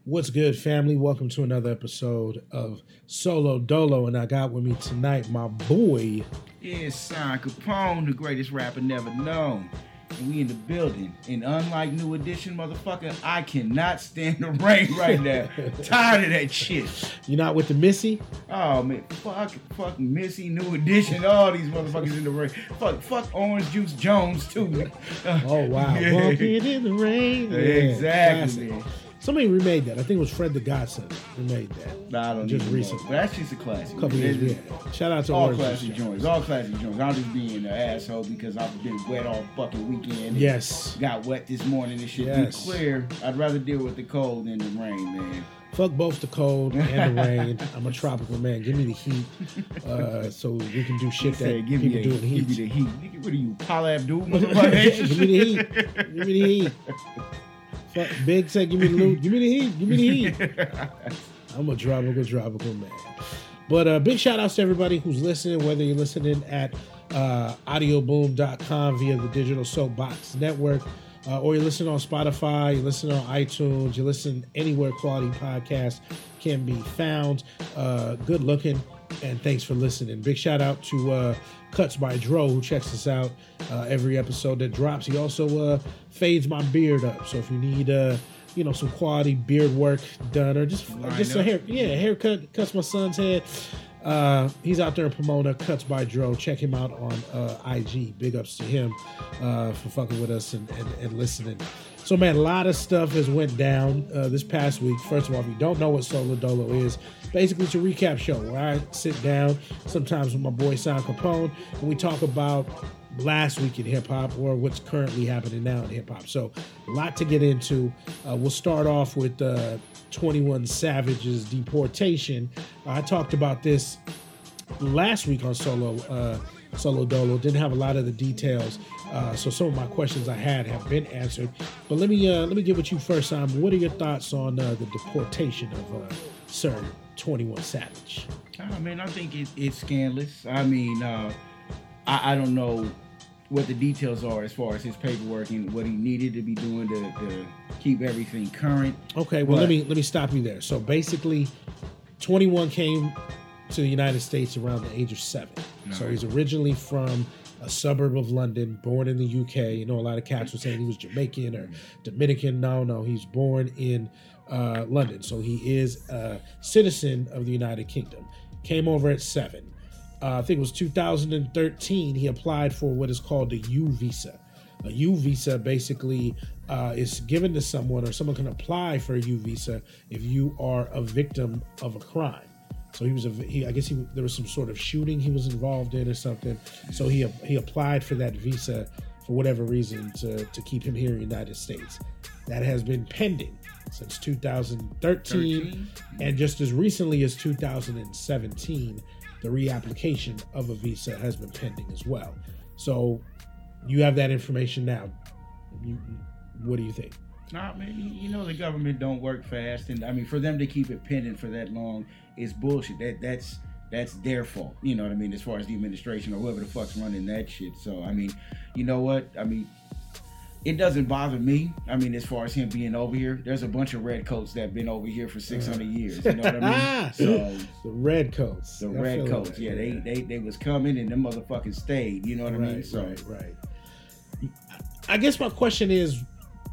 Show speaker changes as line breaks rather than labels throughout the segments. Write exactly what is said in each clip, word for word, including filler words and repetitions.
What's good, family? Welcome to another episode of Solo Dolo, and I got with me tonight my boy.
Yeah, Sean Capone, the greatest rapper never known. And we in the building. And unlike New Edition, motherfucker, I cannot stand the rain right now. Tired of that shit.
You not with the Missy?
Oh, man. Fuck, fuck Missy, New Edition, all these motherfuckers in the rain. Fuck, fuck Orange Juice Jones, too, man. Uh,
oh, wow.
Yeah.
Walking in the rain.
Yeah,
Yeah,
exactly,
classic.
man.
Somebody remade that. I think it was Fred the Godson who made that.
Nah, I don't
Just
even
recently.
know. But that's just a classic.
A couple
man.
years, yeah. Shout out to
All
Orange
classic
Juice
joints. All classic joints. I'm just being an asshole because I've been wet all fucking weekend. and
Yes.
Got wet this morning and shit.
Yes.
Be clear. I'd rather deal with the cold than the rain, man.
Fuck both the cold and the rain. I'm a tropical man. Give me the heat uh, so we can do shit that
Say, give
people
me
do
a,
in the heat.
Give me the heat. Nigga, what are you, Paula Abdul?
Give me the heat. Give me the heat. Fuck, Big said, give me the loot. Give me the heat. Give me the heat. I'm a tropical, tropical man. But uh, big shout outs to everybody who's listening, whether you're listening at uh, audio boom dot com via the Digital Soapbox Network, uh, or you're listening on Spotify, you're listening on iTunes, you listen anywhere quality podcasts can be found. Uh, good looking, and thanks for listening. Big shout out to uh, Cuts by Dro, who checks us out uh, every episode that drops. He also uh, fades my beard up, so if you need uh, you know, some quality beard work done, or just
Line
just
up.
a hair, yeah, haircut, cuts my son's head. Uh, he's out there in Pomona, Cuts by Dro. Check him out on uh, I G. Big ups to him uh, for fucking with us and, and, and listening. So, man, a lot of stuff has went down uh, this past week. First of all, if you don't know what Solo Dolo is, basically it's a recap show where I sit down sometimes with my boy Sean Capone and we talk about last week in hip-hop or what's currently happening now in hip-hop. So a lot to get into. Uh, we'll start off with uh, twenty-one Savage's deportation. Uh, I talked about this last week on Solo uh, Solo Dolo. Didn't have a lot of the details, uh, so some of my questions I had have been answered. But let me uh, let me get with you first, Simon. What are your thoughts on uh, the deportation of uh, Sir twenty-one Savage?
I mean, I think it, it's scandalous. I mean, uh, I, I don't know what the details are as far as his paperwork and what he needed to be doing to, to keep everything current.
Okay, well
But-
let me let me stop you there. So basically, twenty-one came to the United States around the age of seven.
No.
So he's originally from a suburb of London, born in the U K. You know, a lot of cats were saying he was Jamaican or Dominican. No, no, he's born in uh, London. So he is a citizen of the United Kingdom. Came over at seven. Uh, I think it was two thousand thirteen, he applied for what is called a U visa. A U visa basically uh, is given to someone, or someone can apply for a U visa if you are a victim of a crime. So he was a, he, I guess he, there was some sort of shooting he was involved in or something. So he he applied for that visa for whatever reason to, to keep him here in the United States. That has been pending since two thousand thirteen,
thirteen?
and just as recently as two thousand seventeen, the reapplication of a visa has been pending as well. So you have that information now. You, what do you think?
Nah, man, you, you know the government don't work fast, and I mean for them to keep it pending for that long is bullshit. That that's that's their fault. You know what I mean? As far as the administration or whoever the fuck's running that shit. So I mean, you know what? I mean, it doesn't bother me. I mean, as far as him being over here, there's a bunch of redcoats that have been over here for six hundred years. You know what I mean? So
the redcoats,
the
I feel
redcoats,
that,
yeah, they, they they was coming and them motherfuckers stayed. You know what I mean?
Right,
So
right, right. I guess my question is,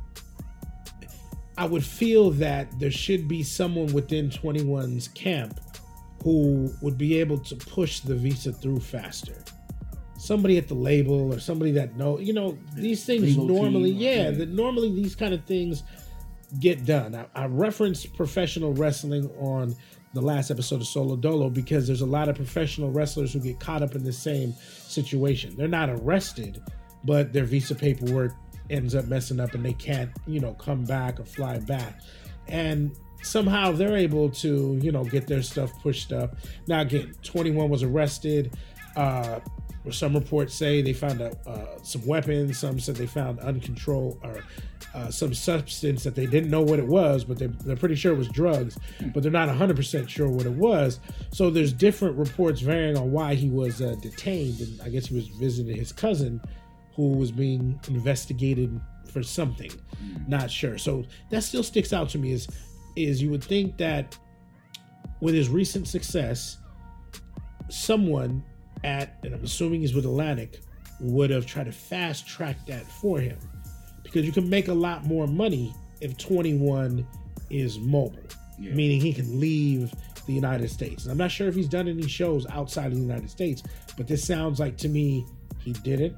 I would feel that there should be someone within twenty-one's camp who would be able to push the visa through faster. Somebody at the label or somebody that know, you know, these things
Legal
normally,
team,
yeah,
yeah.
that normally these kind of things get done. I, I referenced professional wrestling on the last episode of Solo Dolo because there's a lot of professional wrestlers who get caught up in the same situation. They're not arrested, but their visa paperwork ends up messing up and they can't, you know, come back or fly back. And somehow they're able to, you know, get their stuff pushed up. Now, again, twenty-one was arrested. Uh, or some reports say they found a, uh, some weapons. Some said they found uncontrolled or uh, some substance that they didn't know what it was, but they, they're pretty sure it was drugs, but they're not one hundred percent sure what it was. So there's different reports varying on why he was uh, detained. And I guess he was visiting his cousin who was being investigated for something. Not sure. So that still sticks out to me is is you would think that with his recent success, someone at, and I'm assuming he's with Atlantic, would have tried to fast track that for him. Because you can make a lot more money if twenty-one is mobile, yeah. meaning he can leave the United States. And I'm not sure if he's done any shows outside of the United States, but this sounds like to me he didn't.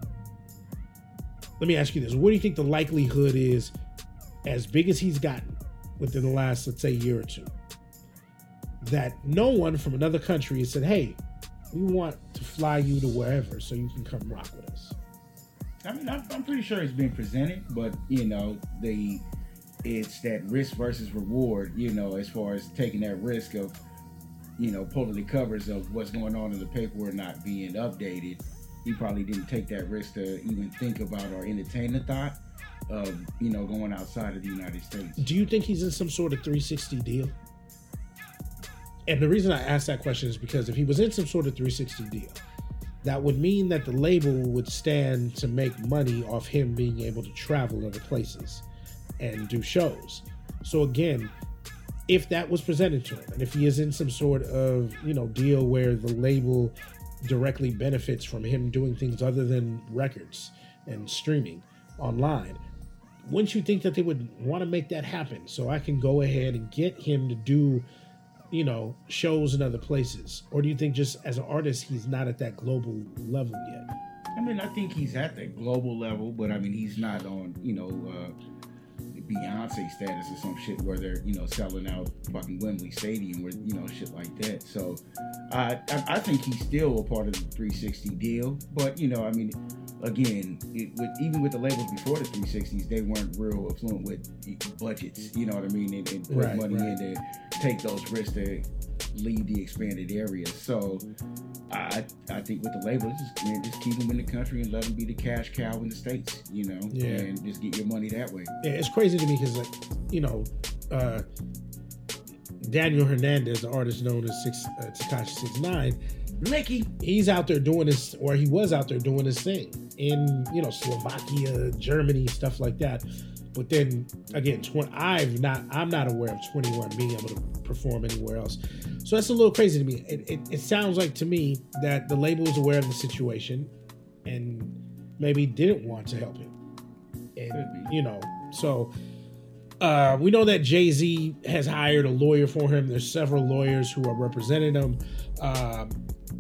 Let me ask you this. What do you think the likelihood is, as big as he's gotten within the last, let's say, year or two, that no one from another country has said, hey, we want to fly you to wherever so you can come rock with us?
I mean, I'm, I'm pretty sure it's been presented, but, you know, the it's that risk versus reward, you know, as far as taking that risk of, you know, pulling the covers of what's going on in the paperwork not being updated. He probably didn't take that risk to even think about or entertain the thought of, you know, going outside of the United States.
Do you think he's in some sort of three sixty deal? And the reason I ask that question is because if he was in some sort of three sixty deal, that would mean that the label would stand to make money off him being able to travel other places and do shows. So again, if that was presented to him, and if he is in some sort of, you know, deal where the label directly benefits from him doing things other than records and streaming online, wouldn't you think that they would want to make that happen so I can go ahead and get him to do, you know, shows in other places? Or do you think just as an artist he's not at that global level yet?
I mean, I think he's at that global level, but I mean, he's not on, you know, uh, Beyonce status or some shit where they're, you know, selling out fucking Wembley Stadium or, you know, shit like that. So uh, I, I think he's still a part of the three sixty deal. But, you know, I mean, again, it, with, even with the labels before the three sixties, they weren't real affluent with budgets, you know what I mean, and, and put right, money right. in to take those risks to leave the expanded area. So I I think with the labels, just, man, just keep them in the country and let them be the cash cow in the States, you know, yeah. and just get your money that way.
Yeah, it's crazy to me because, like, you know, uh, Daniel Hernandez, the artist known as six, uh, Tekashi six nine,
Licky,
he's out there doing this, or he was out there doing his thing in, you know, Slovakia, Germany, stuff like that. But then again, tw- I've not, I'm not aware of twenty-one being able to perform anywhere else. So that's a little crazy to me. It, it, it sounds like to me that the label was aware of the situation and maybe didn't want to help him. And, you know, so uh, we know that Jay-Z has hired a lawyer for him. There's several lawyers who are representing him. Um,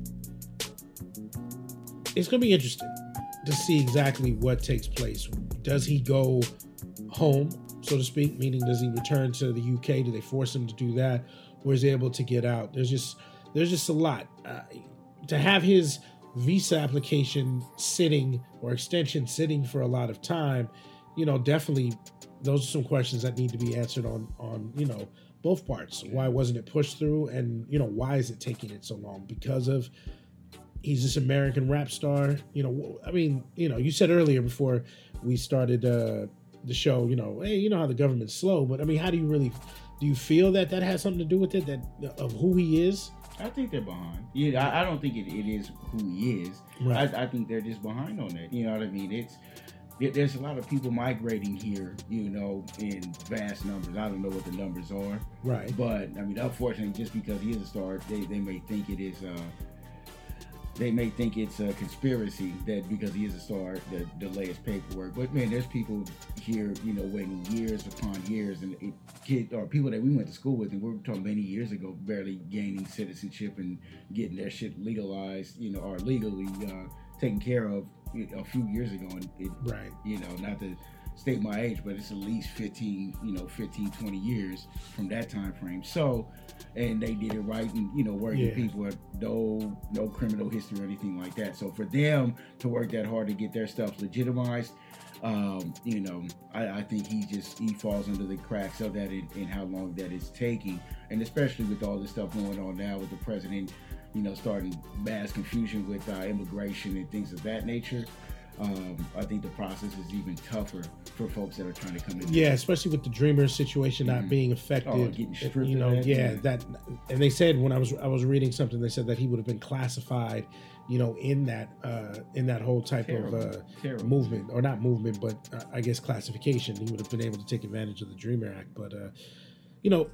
it's going to be interesting to see exactly what takes place. Does he go home, so to speak, meaning does he return to the U K? Do they force him to do that, or is he able to get out? There's just there's just a lot uh, to have his visa application sitting or extension sitting for a lot of time. You know, definitely those are some questions that need to be answered on on you know both parts. Why wasn't it pushed through, and you know why is it taking it so long? Because of he's this American rap star. You know, I mean, you know, you said earlier before we started uh, the show, you know, hey, you know how the government's slow, but I mean, how do you really, do you feel that that has something to do with it, that of who he is?
I think they're behind. Yeah, I, I don't think it, it is who he is. Right. I, I think they're just behind on that. You know what I mean? It's it, there's a lot of people migrating here, you know, in vast numbers. I don't know what the numbers are. Right. But I mean, unfortunately, just because he is a star, they, they may think it is. Uh, They may think it's a conspiracy that because he is a star, that delay his paperwork. But man, there's people here, you know, waiting years upon years, and it, kid or people that we went to school with, and we were talking many years ago, barely gaining citizenship and getting their shit legalized, you know, or legally uh, taken care of a few years ago. And it, right, you know, not to state my age, but it's at least fifteen, you know, fifteen, twenty years from that time frame. So. And they did it right, and you know, working yeah. people with no no criminal history or anything like that. So for them to work that hard to get their stuff legitimized, um, you know, I, I think he just he falls under the cracks of that, and how long that is taking, and especially with all this stuff going on now with the president, you know, starting mass confusion with uh, immigration and things of that nature. Um, I think the process is even tougher for folks that are trying to come in.
Yeah, especially with the Dreamers situation not mm-hmm. being affected. Oh, getting stripped. You know, that, yeah, yeah, that. And they said when I was I was reading something, they said that he would have been classified, you know, in that uh, in that whole type Terrible. of uh, movement, or not movement, but uh, I guess classification. He would have been able to take advantage of the Dreamer Act. But uh, you know,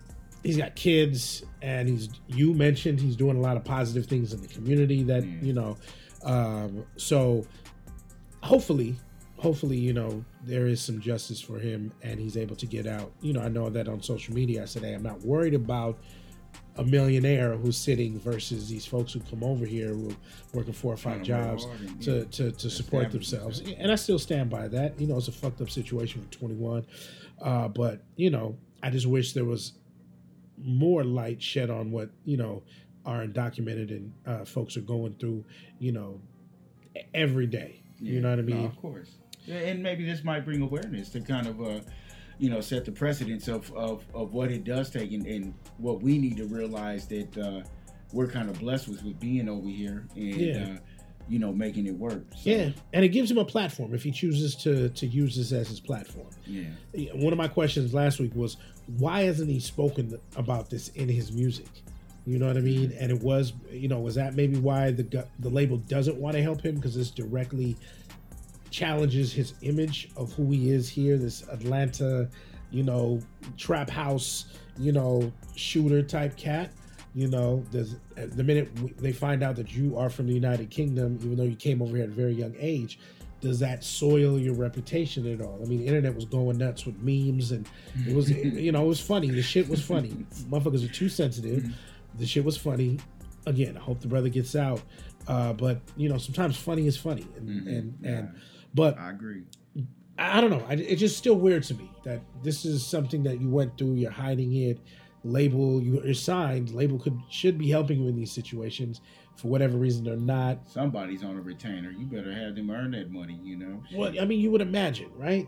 he's got kids, and he's you mentioned he's doing a lot of positive things in the community that
Mm.
you know. Um, so hopefully, hopefully, you know, there is some justice for him, and he's able to get out. You know, I know that on social media I said, hey, I'm not worried about a millionaire who's sitting versus these folks who come over here who are working four or five
Trying to work
jobs
hard and,
to,
yeah,
to, to support
establish
themselves.
themselves.
And I still stand by that. You know, it's a fucked up situation for twenty-one. Uh, but, you know, I just wish there was more light shed on what, you know, our undocumented and uh, folks are going through, you know, every day. You
Yeah,
know what I
no,
mean?
of course. Yeah, and maybe this might bring awareness to kind of, uh, you know, set the precedence of, of, of what it does take, and, and what we need to realize that uh, we're kind of blessed with, with being over here and,
Yeah.
uh, you know, making it work. So,
Yeah, and it gives him a platform if he chooses to to use this as his platform.
Yeah.
One of my questions last week was, why hasn't he spoken about this in his music? You know what I mean? And it was, you know, was that maybe why the gu- the label doesn't want to help him, because this directly challenges his image of who he is here, this Atlanta, you know, trap house, you know, shooter type cat. You know, there's, the minute w- they find out that you are from the United Kingdom, even though you came over here at a very young age, does that soil your reputation at all? I mean, the internet was going nuts with memes, and it was, you know, it was funny. The shit was funny. Motherfuckers are too sensitive. The shit was funny. Again, I hope the brother gets out. Uh, but you know, sometimes funny is funny, and
Mhm.
and,
Yeah.
and but
I agree.
I don't know. I, it's just still weird to me that this is something that you went through. You're hiding it. Label, you're signed. Label could should be helping you in these situations. For whatever reason, they're not.
Somebody's on a retainer. You better have them earn that money, you know?
Well, I mean, you would imagine, right?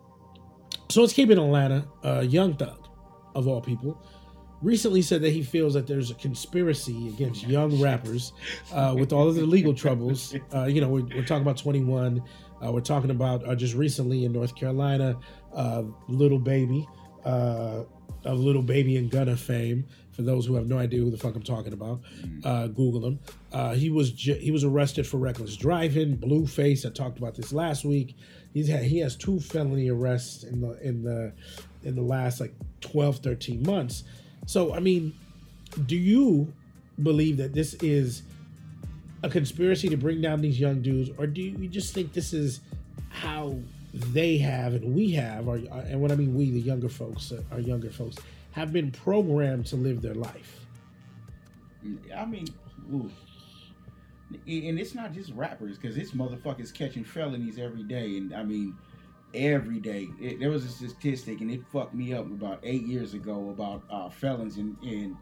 So let's keep it in Atlanta. Uh, Young Thug, of all people, recently said that he feels that there's a conspiracy against young rappers uh, with all of the legal troubles. Uh, you know, we're, we're talking about twenty-one. Uh, we're talking about uh, just recently in North Carolina, uh, Little Baby, uh, of Little Baby and Gunna fame. For those who have no idea who the fuck I'm talking about, uh, Google him. Uh, he was ju- he was arrested for reckless driving, Blueface. I talked about this last week. He's had he has two felony arrests in the in the in the last like twelve, thirteen months. So I mean, do you believe that this is a conspiracy to bring down these young dudes, or do you just think this is how they have and we have, or and what I mean we, the younger folks, uh, our younger folks, have been programmed to live their life?
I mean, ooh. And it's not just rappers, because it's motherfuckers catching felonies every day. And I mean, every day. It, there was a statistic, and it fucked me up about eight years ago about uh, felons in, in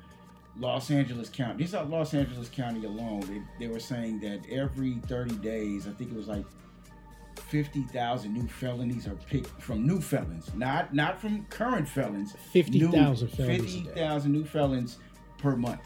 Los Angeles County. This is Los Angeles County alone. They, they were saying that every thirty days, I think it was like fifty thousand new felonies are picked from new felons, not not from current felons.
fifty thousand felons.
fifty thousand new felons per month.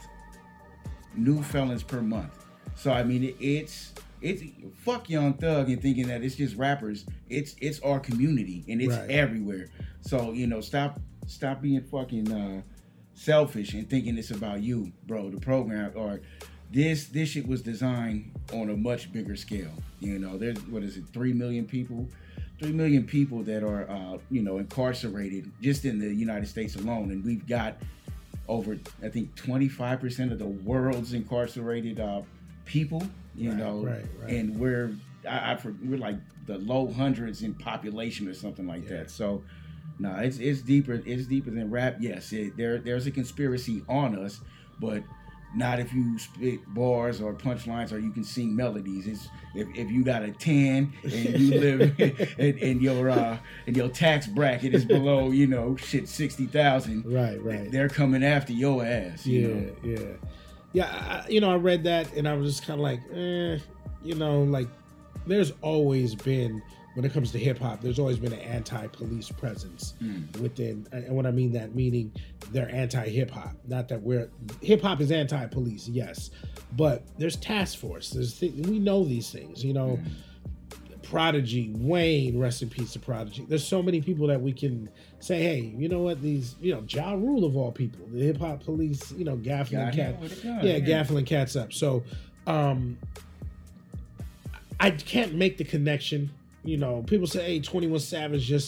New felons per month. So I mean, it, it's it's fuck Young Thug and thinking that it's just rappers. It's it's our community, and it's
Right.
everywhere. So you know, stop stop being fucking uh, selfish and thinking it's about you, bro. The program or this this shit was designed on a much bigger scale. You know, there's what is it, three million people, three million people that are uh, you know incarcerated just in the United States alone, and we've got over I think twenty-five percent of the world's incarcerated uh, people. You
Right,
know,
right, right.
and we're I, I we're like the low hundreds in population or something like
Yeah.
that. So. No, it's it's deeper. It's deeper than rap. Yes, it, there there's a conspiracy on us, but not if you spit bars or punchlines or you can sing melodies. It's if, if you got a ten and you live and, and your uh and your tax bracket is below, you know, shit sixty thousand.
Right, right.
They're coming after your ass. You
Yeah,
know?
yeah, yeah. I, you know, I read that and I was just kind of like, eh, you know, like there's always been, when it comes to hip hop, there's always been an anti-police presence
Mm.
within, and when I mean that, meaning they're anti-hip hop. Not that we're hip hop is anti-police, yes, but there's task force. There's th- we know these things, you know.
Mm.
Prodigy, Wayne, rest in peace to Prodigy. There's so many people that we can say, hey, you know what? These, you know, Ja Rule of all people, the hip hop police, you know, gaffling
Got
cat,
him with a gun,
yeah,
yeah.
gaffling cats up. So, um, I can't make the connection. You know, people say, hey, twenty-one Savage just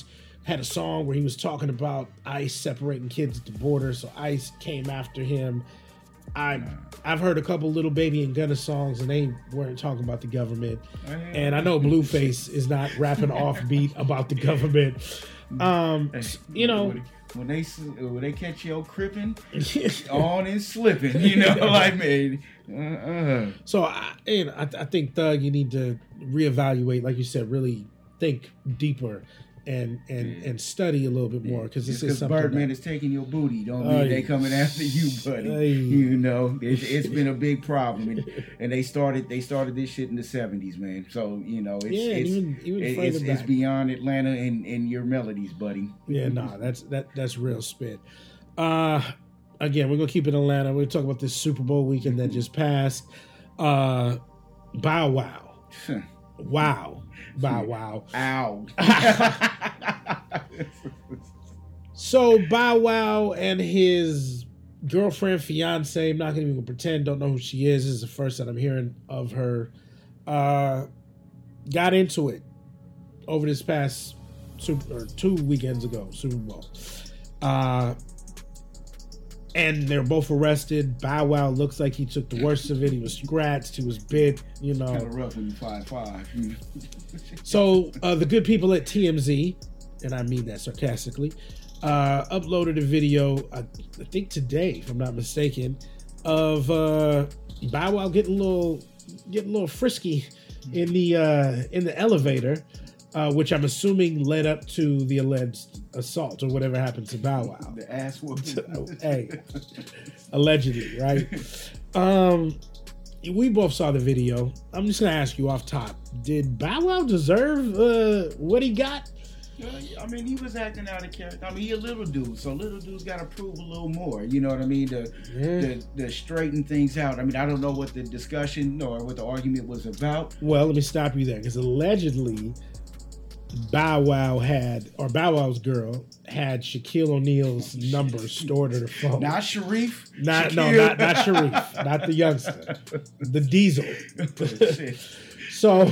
had a song where he was talking about ICE separating kids at the border, so ICE came after him. I I've heard a couple Little Baby and Gunna songs, and they weren't talking about the government. And I know Blueface is not rapping offbeat about the government. Um, you know,
when they when they catch you cripping, on and slipping, you know, like man. Uh-uh.
So I, and I, I think Thug, you need to reevaluate, like you said, really think deeper. And and yeah. and study a little bit more because this is something.
Birdman
that,
is taking your booty. Don't mean uh, they coming after you, buddy. Uh, you know, it's, it's been a big problem, and, and they started they started this shit in the seventies, man. So you know, it's
yeah,
it's
even, even
it's, it's beyond Atlanta and, and your melodies, buddy.
Yeah, nah, that's that that's real spit. Uh, again, we're gonna keep it in Atlanta. We're gonna talk about this Super Bowl weekend that just passed. Uh, Bow Wow, wow. Bow Wow.
Ow.
So Bow Wow and his girlfriend, fiance, I'm not going to even pretend, don't know who she is. This is the first that I'm hearing of her. Uh, got into it over this past super, or two weekends ago, Super Bowl. Uh, and they're both arrested. Bow Wow looks like he took the worst of it. He was scratched. He was bit. You know,
kind of rough when you five five.
So uh, the good people at T M Z, and I mean that sarcastically, uh, uploaded a video, uh, I think today, if I'm not mistaken, of uh, Bow Wow getting a little, getting a little frisky in the uh, in the elevator, uh, which I'm assuming led up to the alleged assault or whatever happened to Bow Wow.
The ass whooping.
Hey, allegedly, right? Um, we both saw the video. I'm just gonna ask you off top: did Bow Wow deserve uh, what he got?
I mean, he was acting out of character. I mean, he a little dude, so little dudes got to prove a little more. You know what I mean? To,
yeah.
to, to straighten things out. I mean, I don't know what the discussion or what the argument was about.
Well, let me stop you there, because allegedly Bow Wow had, or Bow Wow's girl had Shaquille O'Neal's number stored in her phone.
Not Sharif.
Not
Shaquille.
no, not not Sharif. Not the youngster. The Diesel. So,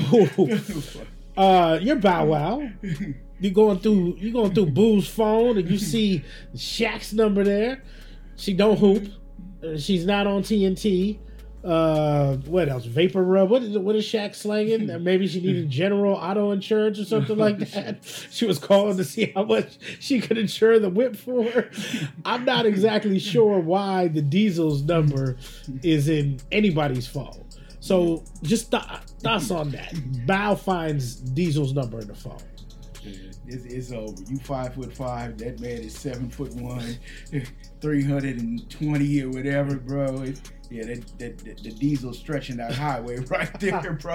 uh, you're Bow Wow. You're going through you going through Boo's phone and you see Shaq's number there. She don't hoop. Uh, she's not on T N T. Uh, what else? Vapor rub. What is what is Shaq slanging? Uh, maybe she needed general auto insurance or something like that. She was calling to see how much she could insure the whip for her. I'm not exactly sure why the Diesel's number is in anybody's phone. So just th- thoughts on that. Bow finds Diesel's number in the phone.
It's, it's over. You five foot five. That man is seven foot one, three hundred and twenty or whatever, bro. It, yeah, that, that, that the Diesel stretching that highway right there, bro.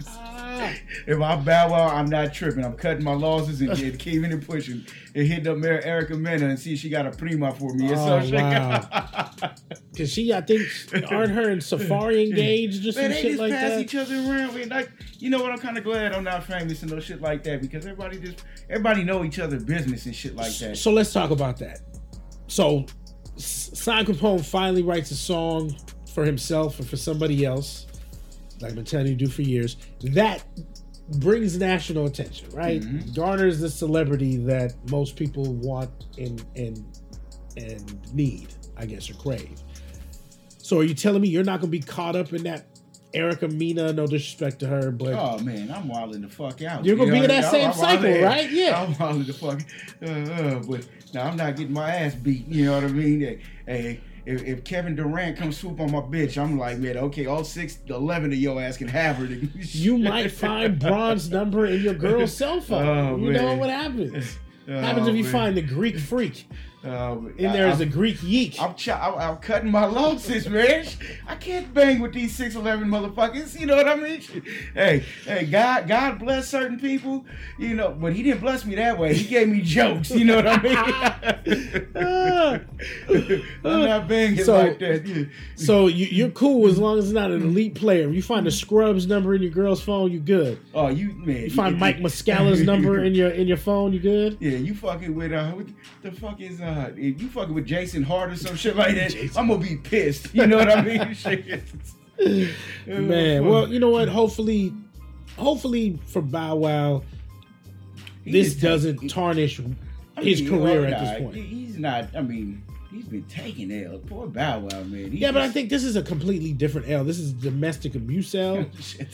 If I Bow Wow, I'm not tripping. I'm cutting my losses and, and keeping it pushing. And hitting up Mary Erica Mena and see if she got a prima for me.
Oh, so wow. Because she, I think, aren't her and Safari engaged or some
man, they
shit
just
like
pass
that?
each other around. Man, like, you know what? I'm kind of glad I'm not famous and no shit like that because everybody just everybody know each other's business and shit like that.
So let's talk about that. So Sean Capone finally writes a song for himself or for somebody else, like I've been telling you to do for years. That brings national attention, right? Mm-hmm. Garners the celebrity that most people want and and and need, I guess, or crave. So are you telling me you're not going to be caught up in that Erica Mena? No disrespect to her, but
oh man, I'm wilding the fuck out.
You're going to
you
be
know,
in that same
I'm,
cycle,
I'm
right? Yeah.
I'm wilding the fuck. Uh, uh, but now I'm not getting my ass beat. You know what I mean? Hey, hey If, if Kevin Durant comes swoop on my bitch, I'm like, man, okay, all six, eleven of your ass can have her.
You might find Braun's number in your girl's cell phone. Oh, you man. know what happens. Oh, happens if you man. find the Greek freak.
Uh,
in there is a Greek yeek.
I'm, ch- I'm, I'm cutting my losses, man. I can't bang with these six eleven motherfuckers. You know what I mean? Hey, hey, God, God bless certain people. You know, but He didn't bless me that way. He gave me jokes. You know what I mean? I'm not banging so, like that. Yeah.
So you, you're cool as long as it's not an elite player. If you find the Scrubs number in your girl's phone, you good.
Oh, you man.
You find you, Mike Muscala's number in your in your phone, you good?
Yeah, you fucking with uh, what the fuck is uh. If you fucking with Jason Hart or some shit like that, Jason. I'm gonna be pissed. You know what I mean?
Man, well, you know what? Hopefully, hopefully for Bow Wow,
He
this
just
doesn't
take-
tarnish
I
his
mean,
career
well,
at this
nah,
point.
He's not. I mean, he's been taking L. Poor Bow Wow, man. He
Yeah, but I
just-
think this is a completely different L. This is domestic abuse L,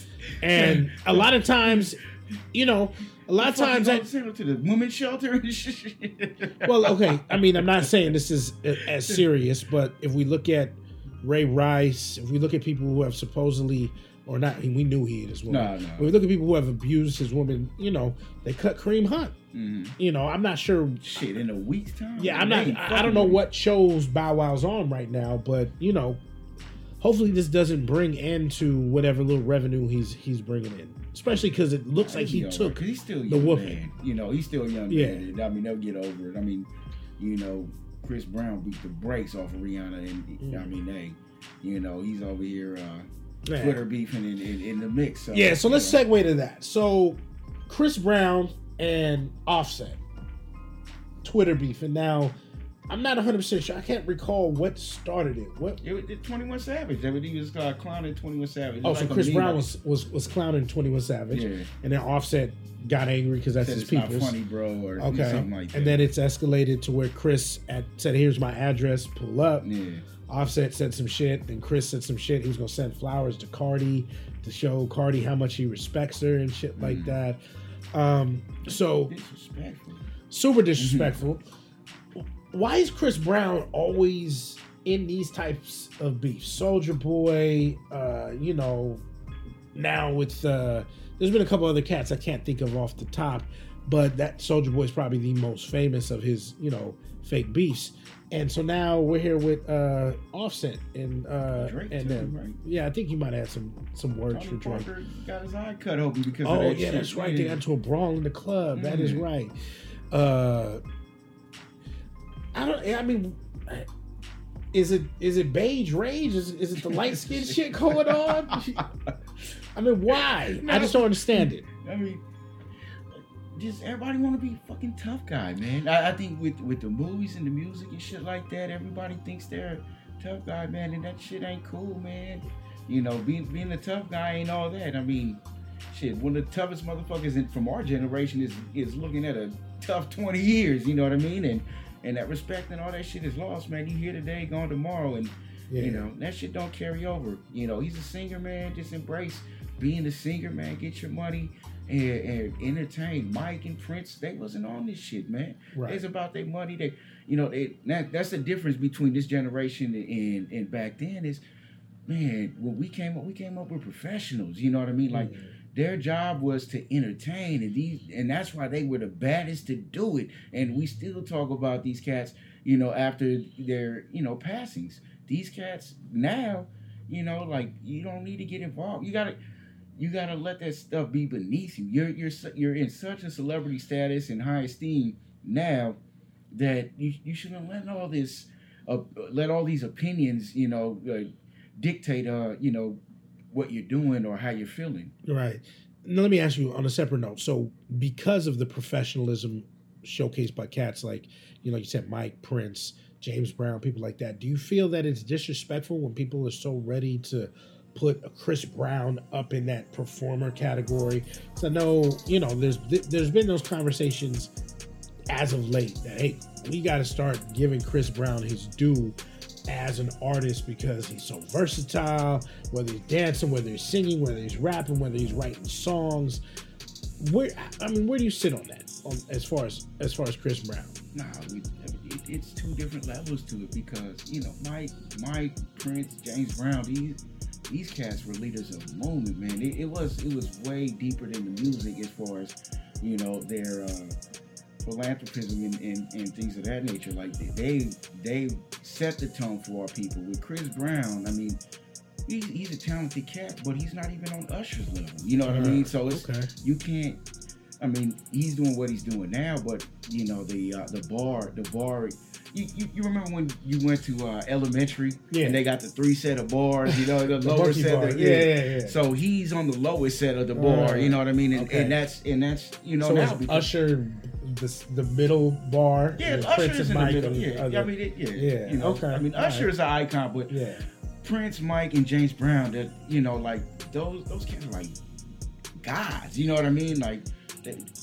and a lot of times, you know, a lot of times, I,
send him to the women's shelter and shit.
well, okay. I mean, I'm not saying this is as serious, but if we look at Ray Rice, if we look at people who have supposedly, or not, we knew he hit his woman.
No, no.
When we look at people who have abused his woman, you know, they cut Kareem Hunt.
Mhm.
You know, I'm not sure.
Shit, in a week's time.
Yeah, I'm
They
not.
ain't
I I
fucking
don't know
with
what shows Bow Wow's on right now, but you know, hopefully this doesn't bring end to whatever little revenue he's he's bringing in. Especially because it looks like he
He'll be all
took
right, 'cause he's still a
the
young
whooping.
man. You know, he's still a young
Yeah.
man. I mean, they'll get over it. I mean, you know, Chris Brown beat the brakes off of Rihanna, and
Mm.
I mean, they, you know, he's over here uh,
Yeah.
Twitter beefing in, in, in the mix. So,
Yeah, so
you
let's
know.
segue to that. So Chris Brown and Offset, Twitter beef, and now I'm not one hundred percent sure. I can't recall what started it. What?
It was twenty-one Savage. That was, he was uh, clowning twenty-one Savage.
Oh,
It's
so
like a
Chris
meme.
Brown was was was clowning twenty-one Savage,
Yeah.
and then Offset got angry because that's
Said
his
it's not
people's.
funny, bro, or
Okay,
something like that.
and then it's escalated to where Chris at, said, "Here's my address. Pull up."
yeah.
Offset said some shit, then Chris said some shit. He was gonna send flowers to Cardi to show Cardi how much he respects her and shit like
Mm.
that. Um, so
Disrespectful.
super disrespectful. Why is Chris Brown always in these types of beefs? Soldier Boy, uh, you know, now with uh, there's been a couple other cats I can't think of off the top, but that Soldier Boy is probably the most famous of his, you know, fake beefs. And so now we're here with uh, Offset and uh,
Drake
and
too,
them.
right?
Yeah, I think you might have some some words
Tony
for Drake.
Parker got his eye cut open because
Oh
of that
yeah,
shit.
that's right. They got into a brawl in the club. That is
Mm.
right. Uh, I don't. I mean, is it is it beige rage? Is, is it the light skin shit going on? I mean, why? I just don't understand it.
I mean, just everybody want to be a fucking tough guy, man. I, I think with with the movies and the music and shit like that, everybody thinks they're a tough guy, man, and that shit ain't cool, man. You know, being being a tough guy ain't all that. I mean, shit, one of the toughest motherfuckers in, from our generation is is looking at a tough twenty years. You know what I mean? And and that respect and all that shit is lost, man. You here today, gone tomorrow, and
Yeah.
you know that shit don't carry over. You know, he's a singer, man. Just embrace being a singer, man. Get your money and, and entertain. Mike and Prince, they wasn't on this shit, man.
Right.
It's about their money. They, you know, they, that, that's the difference between this generation and and back then is, man, when we came up, we came up with professionals. You know what I mean? Like
Mhm.
their job was to entertain, and these, and that's why they were the baddest to do it. And we still talk about these cats, you know, after their, you know, passings. These cats now, you know, like you don't need to get involved. You gotta, you gotta let that stuff be beneath you. You're you're su- you're in such a celebrity status and high esteem now that you you shouldn't let all this, uh, let all these opinions, you know, uh, dictate, uh, you know, what you're doing or how you're feeling.
Right. Now, let me ask you on a separate note. So, because of the professionalism showcased by cats like, you know, you said Mike, Prince, James Brown, people like that, do you feel that it's disrespectful when people are so ready to put a Chris Brown up in that performer category? So I know, you know, there's there's been those conversations as of late that, hey, we got to start giving Chris Brown his due as an artist because he's so versatile, whether he's dancing, whether he's singing, whether he's rapping, whether he's writing songs. Where, I mean, where do you sit on that, on, as far as as far as Chris Brown?
Nah, we, it, it's two different levels to it because, you know, Mike, Mike, Prince, James Brown, these these cats were leaders of the moment, man. It, it was it was way deeper than the music as far as, you know, their uh, philanthropism and, and, and things of that nature. Like they they set the tone for our people. With Chris Brown, I mean, he's, he's a talented cat, but he's not even on Usher's level. You know what I mean? So it's
Okay.
you can't. I mean, he's doing what he's doing now, but you know the uh, the bar, the bar. You, you, you remember when you went to uh, elementary
Yeah.
and they got the three set of bars, you know, the,
The
lower
monkey
set.
bar.
Of,
Yeah, yeah, yeah.
So he's on the lowest set of the bar,
Uh,
you know what I mean? And,
okay.
and that's and that's you know
So
now
is
because-
Usher the, the middle bar?
yeah,
and
Usher
Prince
is
and
in the
Mike
middle.
on the
Yeah,
other-
I mean, it, yeah,
Yeah,
You know,
okay,
I mean,
all
Usher
right.
is an icon, but
yeah.
Prince, Mike, and James Brown, that you know, like those those kind of like gods. You know what I mean? Like they,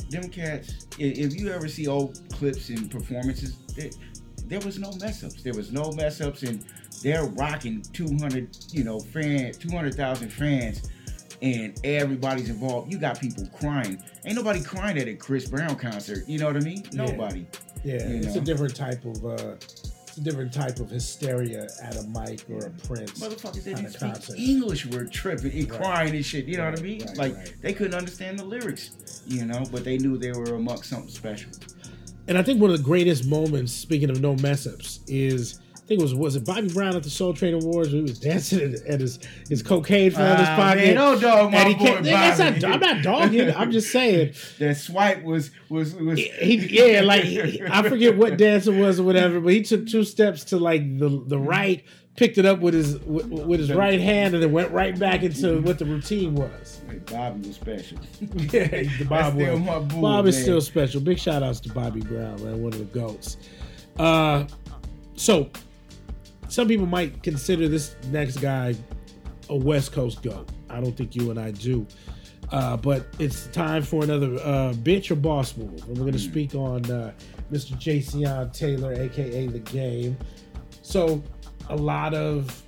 them cats. If you ever see old clips and performances, there, there was no mess ups. There was no mess ups, and they're rocking two hundred, you know, fan, two hundred thousand fans, and everybody's involved. You got people crying. Ain't nobody crying at a Chris Brown concert. You know what I mean? Nobody.
Yeah, yeah.
You
It's
know?
a different type of. Uh, it's a different type of hysteria at a mic or a Prince.
Motherfuckers that
kind
didn't
of
speak
concert.
English were tripping and
Right.
crying and shit. You know
Right,
what I mean?
right,
like
right.
they couldn't understand the lyrics. You know, but they knew they were amongst something special.
And I think one of the greatest moments, speaking of no mess ups, is I think it was was it Bobby Brown at the Soul Train Awards where he was dancing at, at his his cocaine fell in his
Ah,
pocket.
man, don't dog my
and he
boy
kept- that's
Bobby.
not, I'm not dogging. I'm just saying.
That swipe was was was.
He, yeah, like he- I forget what dance it was or whatever, but he took two steps to like the the right, picked it up with his with, with his right hand, and then went right back into what the routine was.
Hey, Bobby was special.
Yeah, the Bob
That's still
was.
my boy,
Bob is
man.
still special. Big shout outs to Bobby Brown, man, one of the goats. Uh, so some people might consider this next guy a West Coast goat. I don't think you and I do. Uh, but it's time for another uh, bitch or boss move. And we're going to speak on uh, Mister Jayceon Taylor, a k a. The Game. So a lot of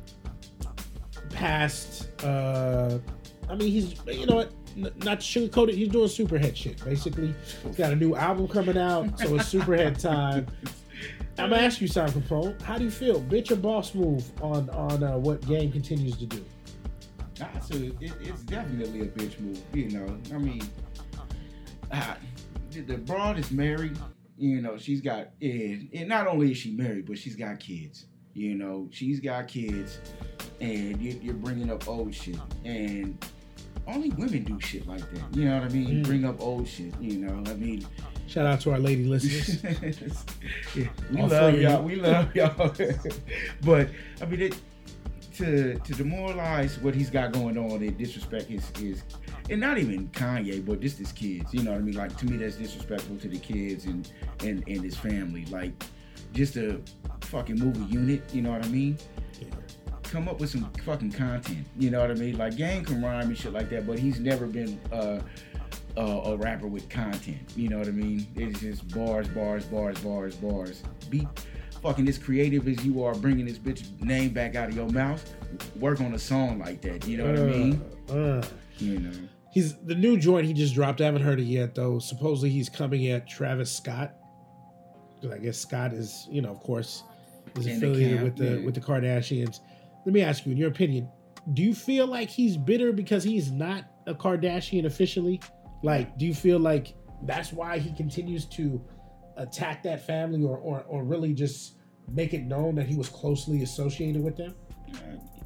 past, uh, I mean, he's, you know what, N- not to sugarcoat it, he's doing Superhead shit, basically. He's got a new album coming out, so it's Superhead time. I'm going to ask you, Sam Capone, how do you feel? Bitch or boss move on, on uh, what Game continues to do?
Nah, so it, it's definitely a bitch move. You know, I mean, uh, the, the broad is married. You know, she's got, and, and not only is she married, but she's got kids. You know, she's got kids, and you, you're bringing up old shit. And only women do shit like that. You know what I mean?
Mm.
Bring up old shit. You know, I mean.
Shout out to our lady listeners.
Yeah, we
All
love
three.
y'all. We love y'all. But I mean, it, to to demoralize what he's got going on and disrespect his his, and not even Kanye, but just his kids. You know what I mean? Like, to me, that's disrespectful to the kids and and and his family. Like, just a fucking movie unit. You know what I mean?
Yeah.
Come up with some fucking content. You know what I mean? Like, Game can rhyme and shit like that, but he's never been uh, uh, a rapper with content. You know what I mean? It's just bars, bars, bars, bars, bars. Be fucking as creative as you are, bringing this bitch name back out of your mouth. Work on a song like that. You know what I mean?
Uh, uh.
You know.
He's the new joint he just dropped. I haven't heard it yet though. Supposedly he's coming at Travis Scott. Because I guess Scott is, you know, of course, is
In the
affiliated
camp,
with the
yeah.
with the Kardashians. Let me ask you, in your opinion, do you feel like he's bitter because he's not a Kardashian officially? Like, do you feel like that's why he continues to attack that family, or or, or really just make it known that he was closely associated with them?
Uh,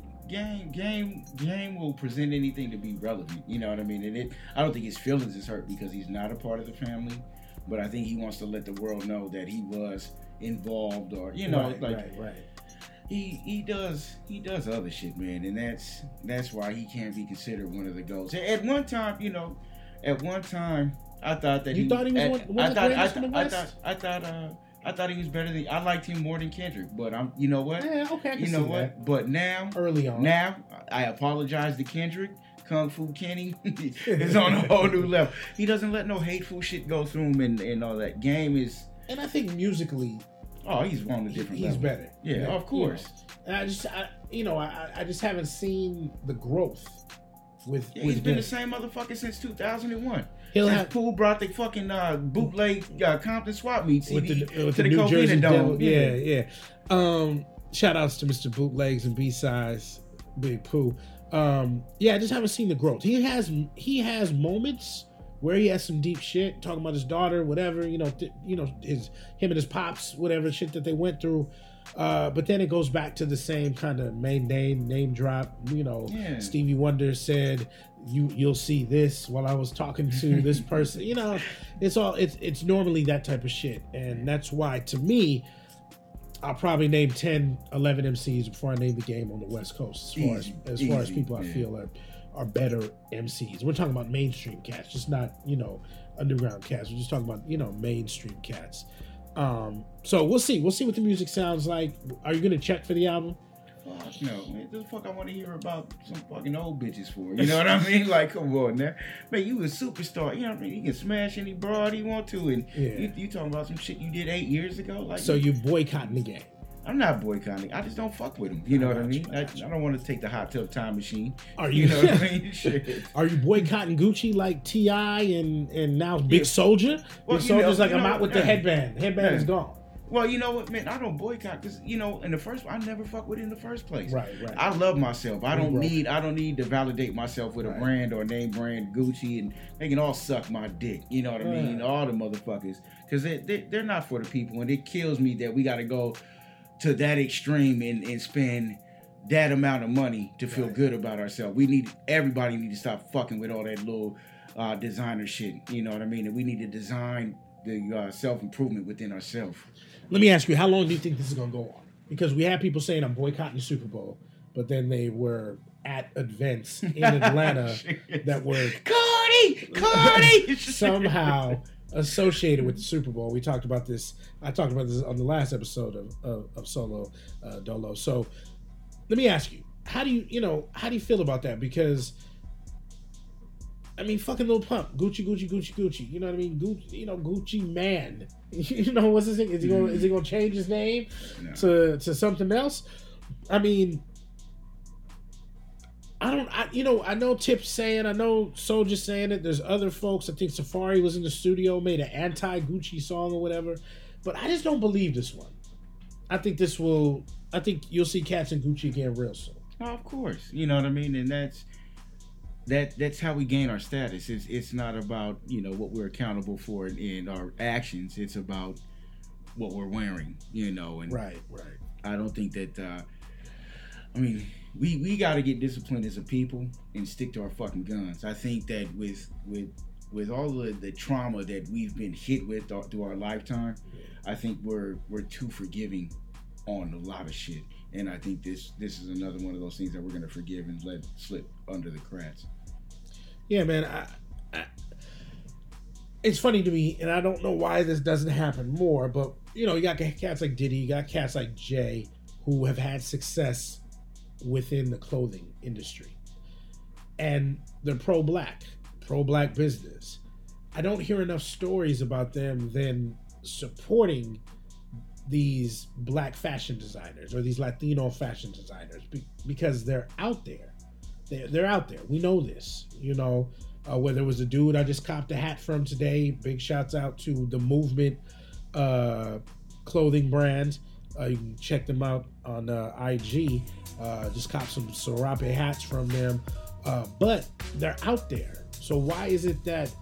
Game, game, game will present anything to be relevant. You know what I mean? And it, I don't think his feelings is hurt because he's not a part of the family. But I think he wants to let the world know that he was involved, or you know,
right,
like
right, right.
he he does he does other shit, man, and that's that's why he can't be considered one of the GOATs. At one time, you know, at one time, I thought that
You
he
thought he was
at-
one- one of the
I thought,
greatest
I,
in the
I
West?
thought I thought uh, I thought he was better than I liked him more than Kendrick, but I'm you know what
Yeah, okay, I can
you know
see
what,
that.
but now
Early on.
now I apologize to Kendrick. Kung Fu Kenny is on a whole new level. He doesn't let no hateful shit go through him and, and all that. Game is
And I think musically,
oh he's on a
he-
different
he's
level.
better.
Yeah,
You know,
of course.
you know. And I just, I, you know, I, I just haven't seen the growth with.
Yeah,
with
he's been
him.
the same motherfucker since two thousand one.
He'll
Since
have
Pooh brought the fucking uh, bootleg uh, Compton swap meet C
with
D
the, with
to
the,
the,
New Jersey
Covina
Devil.
Dome.
Yeah, yeah. Um, shout outs to Mister Bootlegs and B-Sides, Big Pooh. Um, yeah, I just haven't seen the growth. He has he has moments where he has some deep shit, talking about his daughter, whatever, you know, th- you know, his him and his pops, whatever shit that they went through. Uh, but then it goes back to the same kind of main name, name drop. You know,
Yeah.
Stevie Wonder said, "You you'll see this" while I was talking to this person. You know, it's all it's it's normally that type of shit, and that's why to me, I'll probably name ten, eleven M Cs before I name the Game on the West Coast. As far
Easy,
as as far as
easy,
people I
yeah.
feel are are better M Cs. We're talking about mainstream cats, just not you know underground cats. We're just talking about you know mainstream cats. Um, so we'll see. We'll see what the music sounds like. Are you gonna check for the album?
Uh, fuck no, man. What the fuck I want to hear about some fucking old bitches for? You know what I mean? Like, come on, now, man, you a superstar. You know what I mean? You can smash any broad you want to, and
Yeah.
you, you talking about some shit you did eight years ago? Like,
So you boycotting the game?
I'm not boycotting. I just don't fuck with them. You know
I
what I
got you,
mean?
I
I,
got you.
I don't want to take the hot tub time machine.
Are you?
You know what I mean? Shit.
Are you boycotting Gucci like T I and and now Big
Yeah.
Soldier?
Well,
Big
you know-
Soldier's like
you
I'm
know,
out with the
yeah.
headband. The headband
Yeah.
is gone.
Well, you know what, man? I don't boycott because you know, in the first, I never fuck with it in the first place.
Right, right.
I love myself. I
We
don't
broke.
need. I don't need to validate myself with a
Right.
brand or a name brand, Gucci, and they can all suck my dick. You know what I mean?
Right.
All the motherfuckers, because they, they they're not for the people, and it kills me that we got to go to that extreme and, and spend that amount of money to feel
Right.
good about ourselves. We need everybody need to stop fucking with all that little uh, designer shit. You know what I mean? And we need to design the uh, self improvement within ourselves.
Let me ask you, how long do you think this is going to go on? Because we have people saying I'm boycotting the Super Bowl, but then they were at events in Atlanta that were
Cardi, Cardi,
somehow associated with the Super Bowl. We talked about this. I talked about this on the last episode of, of, of Solo uh, Dolo. So let me ask you, how do you, you know, how do you feel about that? Because I mean, fucking Lil Pump, Gucci, Gucci, Gucci, Gucci. You know what I mean? Gucci, you know, Gucci Man. You know what's his thing? Is he going? Is he going to change his name
No.
to to something else? I mean, I don't. I, you know, I know Tip's saying. I know Soulja saying it. There's other folks. I think Safari was in the studio, made an anti-Gucci song or whatever. But I just don't believe this one. I think this will. I think you'll see cats and Gucci again real soon.
Oh, of course, you know what I mean, and that's that. That's how we gain our status. It's it's not about you know what we're accountable for in, in our actions. It's about what we're wearing, you know. And
Right, right.
I don't think that. Uh, I mean, we we got to get disciplined as a people and stick to our fucking guns. I think that with with with all the, the trauma that we've been hit with th- through our lifetime, I think we're we're too forgiving on a lot of shit. And I think this this is another one of those things that we're gonna forgive and let slip under the cracks.
Yeah, man. I, I, it's funny to me, and I don't know why this doesn't happen more. But you know, you got cats like Diddy, you got cats like Jay, who have had success within the clothing industry, and they're pro-black, pro-black business. I don't hear enough stories about them then supporting these black fashion designers or these Latino fashion designers be- because they're out there. They're, they're out there. We know this. You know, uh, whether it was a dude I just copped a hat from today, big shouts out to the Movement uh, clothing brand. Uh, you can check them out on uh, I G. Uh, just cop some Serape hats from them. Uh, but they're out there. So why is it that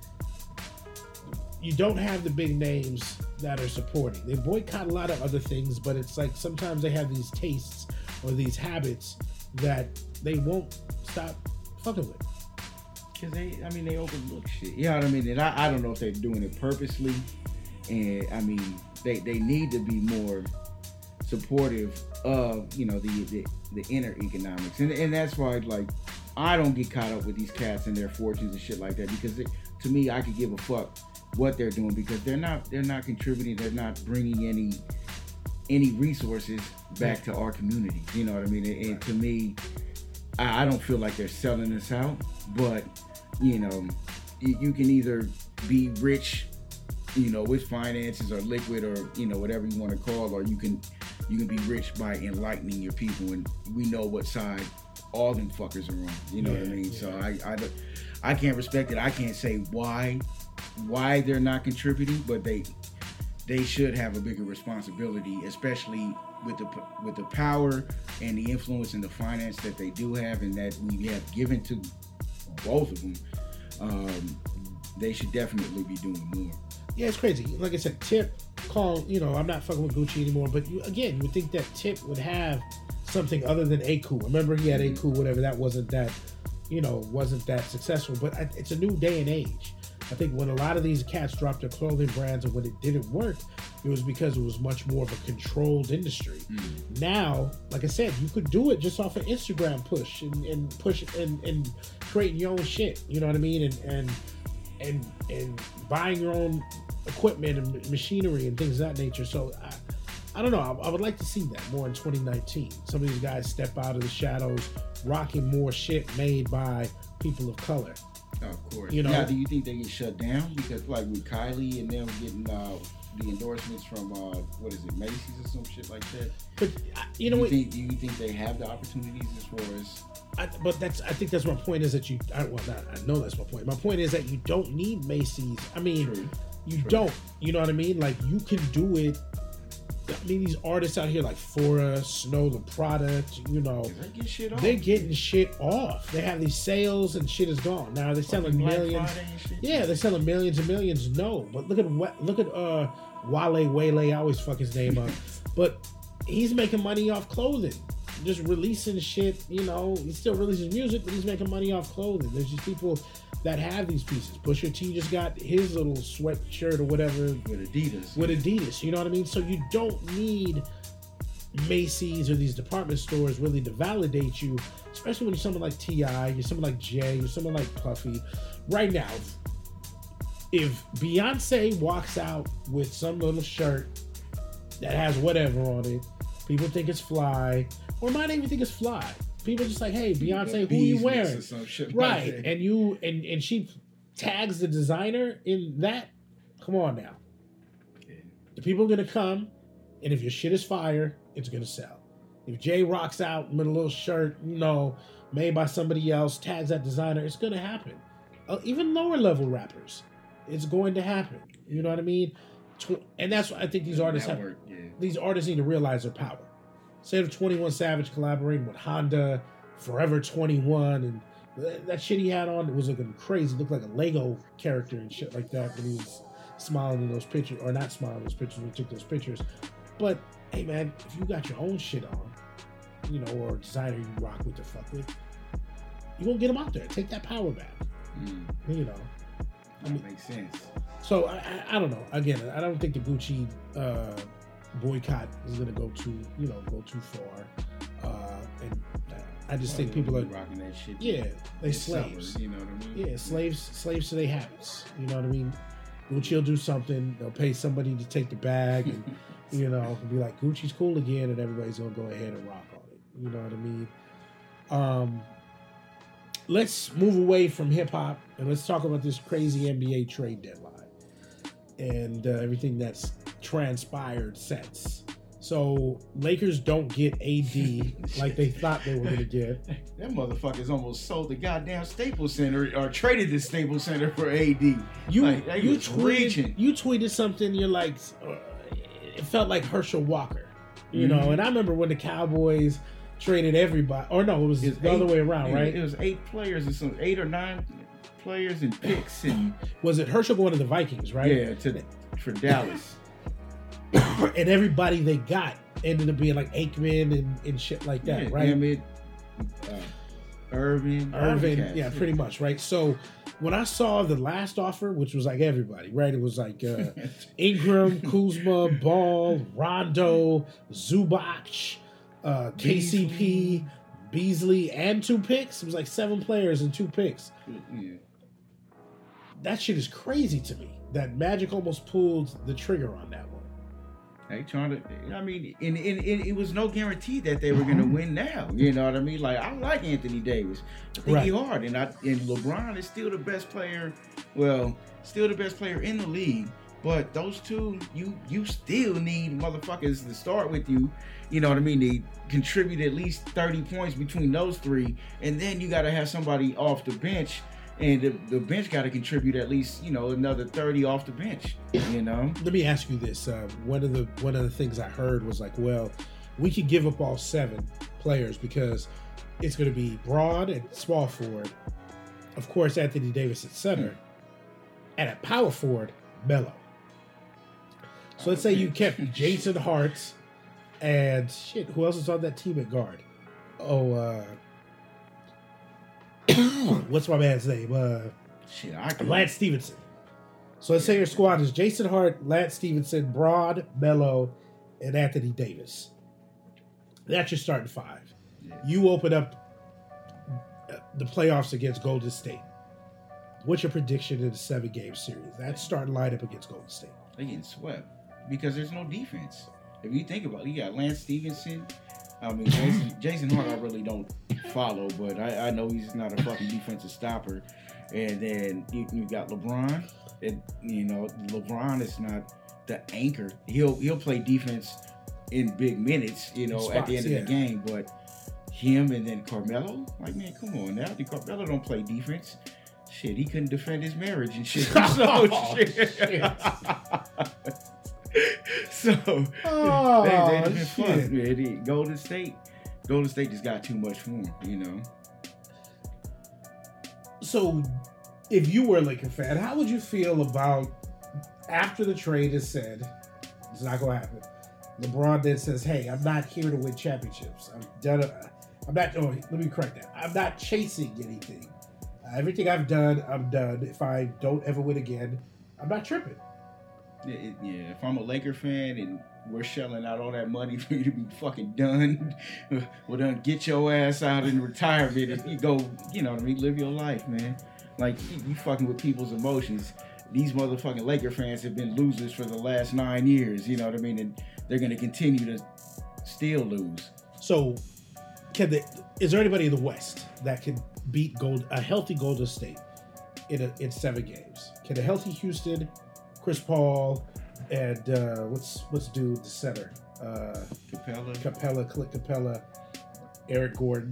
you don't have the big names that are supporting? They boycott a lot of other things, but it's like sometimes they have these tastes or these habits that they won't stop fucking with.
Cause they, I mean, they overlook shit. You know what I mean? And I, I don't know if they're doing it purposely. And I mean, they, they need to be more supportive of, you know, the the, the inner economics. And and that's why, like, I don't get caught up with these cats and their fortunes and shit like that, because it, to me, I could give a fuck what they're doing, because they're not they're not contributing. They're not bringing any any resources back to our community. You know what I mean? And, and to me, I, I don't feel like they're selling us out. But you know, you, you can either be rich, you know, with finances or liquid or, you know, whatever you want to call, or you can you can be rich by enlightening your people, and we know what side all them fuckers are on. You know
Yeah,
what I mean?
yeah.
So I, I don't- I can't respect it. I can't say why why they're not contributing, but they they should have a bigger responsibility, especially with the with the power and the influence and the finance that they do have, and that we have given to both of them. Um, they should definitely be doing more.
Yeah, it's crazy. Like I said, Tip called, you know, I'm not fucking with Gucci anymore. But you, again, you would think that Tip would have something other than Aku. Remember, he had Aku, whatever. That wasn't that, you know, wasn't that successful. But I, it's a new day and age. I think when a lot of these cats dropped their clothing brands and when it didn't work, it was because it was much more of a controlled industry.
Mm.
Now, like I said, you could do it just off an Instagram push and, and push and, and creating your own shit. You know what I mean? And and and and buying your own equipment and machinery and things of that nature. So I, I don't know. I, I would like to see that more in twenty nineteen. Some of these guys step out of the shadows, rocking more shit made by people of color.
Oh, of course.
You know,
now, do you think they get shut down because, like, with Kylie and them getting uh, the endorsements from uh, what is it, Macy's or some shit like that?
But uh, you know
do you
what?
Think, do you think they have the opportunities as far as?
I, but that's. I think that's my point. Is that you? I, well, not, I know that's my point. My point is that you don't need Macy's. I mean, True. you True. don't. You know what I mean? Like you can do it. I mean, these artists out here like Fora, Snow, the Product, you know,
they get shit off.
They're getting shit off. They have these sales and shit is gone. Now they're selling millions. Yeah, they're selling millions and millions. No, but look at look at uh Wale Wale. I always fuck his name up, but he's making money off clothing, just releasing shit. You know, he still releases music, but he's making money off clothing. There's just people that have these pieces. Pusha T just got his little sweatshirt or whatever
with Adidas.
With Adidas, you know what I mean? So you don't need Macy's or these department stores really to validate you, especially when you're someone like T I, you're someone like Jay, you're someone like Puffy. Right now, if Beyonce walks out with some little shirt that has whatever on it, people think it's fly, or might even think it's fly. People just like, hey, Beyonce, who are you wearing? Right. Like and you and, and she tags the designer in that. Come on now. Yeah. The people are gonna come, and if your shit is fire, it's gonna sell. If Jay rocks out with a little shirt, you know, made by somebody else, tags that designer, it's gonna happen. Uh, even lower level rappers, it's going to happen. You know what I mean? Tw- and that's what I think these artists have. Yeah. These artists need to realize their power. Instead of twenty-one Savage collaborating with Honda, Forever twenty-one, and th- that shit he had on, it was looking crazy. It looked like a Lego character and shit like that when he was smiling in those pictures, or not smiling in those pictures when he took those pictures. But, hey man, if you got your own shit on, you know, or a designer you rock with the fuck with, you won't get them out there. Take that power back. Mm. You know.
That I mean, makes sense.
So, I, I, I don't know. Again, I don't think the Gucci uh, boycott is going to go too, you know, go too far. Uh, and I just well, think people are
rocking that shit.
Yeah, they slaves.
Summer, you know what I mean?
Yeah, slaves, slaves to their habits. You know what I mean? Gucci will do something. They'll pay somebody to take the bag, and you know, be like, Gucci's cool again, and everybody's gonna go ahead and rock on it. You know what I mean? Um, let's move away from hip hop and let's talk about this crazy N B A trade deadline and uh, everything that's transpired since. So Lakers don't get A D like they thought they were going to get.
That motherfuckers almost sold the goddamn Staples Center or traded the Staples Center for A D.
You
like,
you tweeted you tweeted something. You're like, uh, it felt like Herschel Walker, you mm-hmm. know. And I remember when the Cowboys traded everybody, or no, it was, it was the eight, other way around, right?
It was eight players or some eight or nine players and picks. And
was it Herschel going to the Vikings, right?
Yeah, to for Dallas.
And everybody they got ended up being like Aikman and, and shit like that, yeah, right?
Emmett, uh, Irvin,
Irvin, yeah, pretty much, right? So when I saw the last offer, which was like everybody, right? It was like uh, Ingram, Kuzma, Ball, Rondo, Zubac, uh, K C P, Beasley, and two picks. It was like seven players and two picks.
Yeah.
That shit is crazy to me. That Magic almost pulled the trigger on that one.
They trying to, I mean, and, and, and it was no guarantee that they were going to win now. You know what I mean? Like, I like Anthony Davis. I think right. he hard. And, I, and LeBron is still the best player, well, still the best player in the league. But those two, you you still need motherfuckers to start with you. You know what I mean? They contribute at least thirty points between those three. And then you got to have somebody off the bench. And the, the bench got to contribute at least, you know, another thirty off the bench, you know?
Let me ask you this. Uh, one of the one of the things I heard was like, well, we could give up all seven players because it's going to be Broad and small forward. Of course, Anthony Davis at center. And at power forward, Melo. So let's say you kept Jason Hart and, shit, who else is on that team at guard? Oh, uh... what's my man's name? Uh,
Shit, I can...
Lance Stevenson. So let's say your squad is Jason Hart, Lance Stevenson, Broad, Melo, and Anthony Davis. That's your starting five. Yeah. You open up the playoffs against Golden State. What's your prediction in the seven-game series? That starting lineup against Golden State.
They're getting swept because there's no defense. if you think about it, you got Lance Stevenson. I mean, Jason, Jason Hart, I really don't follow, but I, I know he's not a fucking defensive stopper. And then you, you got LeBron, and you know LeBron is not the anchor. He'll he'll play defense in big minutes, you know,
Spots,
at the end of
yeah.
the game. But him and then Carmelo, like man, come on now, the Carmelo don't play defense. Shit, he couldn't defend his marriage and shit. So,
Oh,
shit.
shit.
so
Oh,
they, they been
shit.
fun. Man. The Golden State, Golden State just got too much for him, you know.
So, if you were a Laker fan, how would you feel about after the trade is said, it's not going to happen. LeBron then says, hey, I'm not here to win championships. I'm done. I'm not, oh, let me correct that. I'm not chasing anything. Uh, everything I've done, I'm done. If I don't ever win again, I'm not tripping.
Yeah, it, yeah, if I'm a Laker fan and we're shelling out all that money for you to be fucking done, well then get your ass out in retirement and you go, you know what I mean, live your life, man. Like, you, you fucking with people's emotions. These motherfucking Laker fans have been losers for the last nine years, you know what I mean, and they're going to continue to still lose.
So, can they, is there anybody in the West that can beat Gold, a healthy Golden State in a, in seven games? Can a healthy Houston, Chris Paul, and uh, what's what's dude the center? Uh,
Capella.
Capella, Clint Capella, Eric Gordon.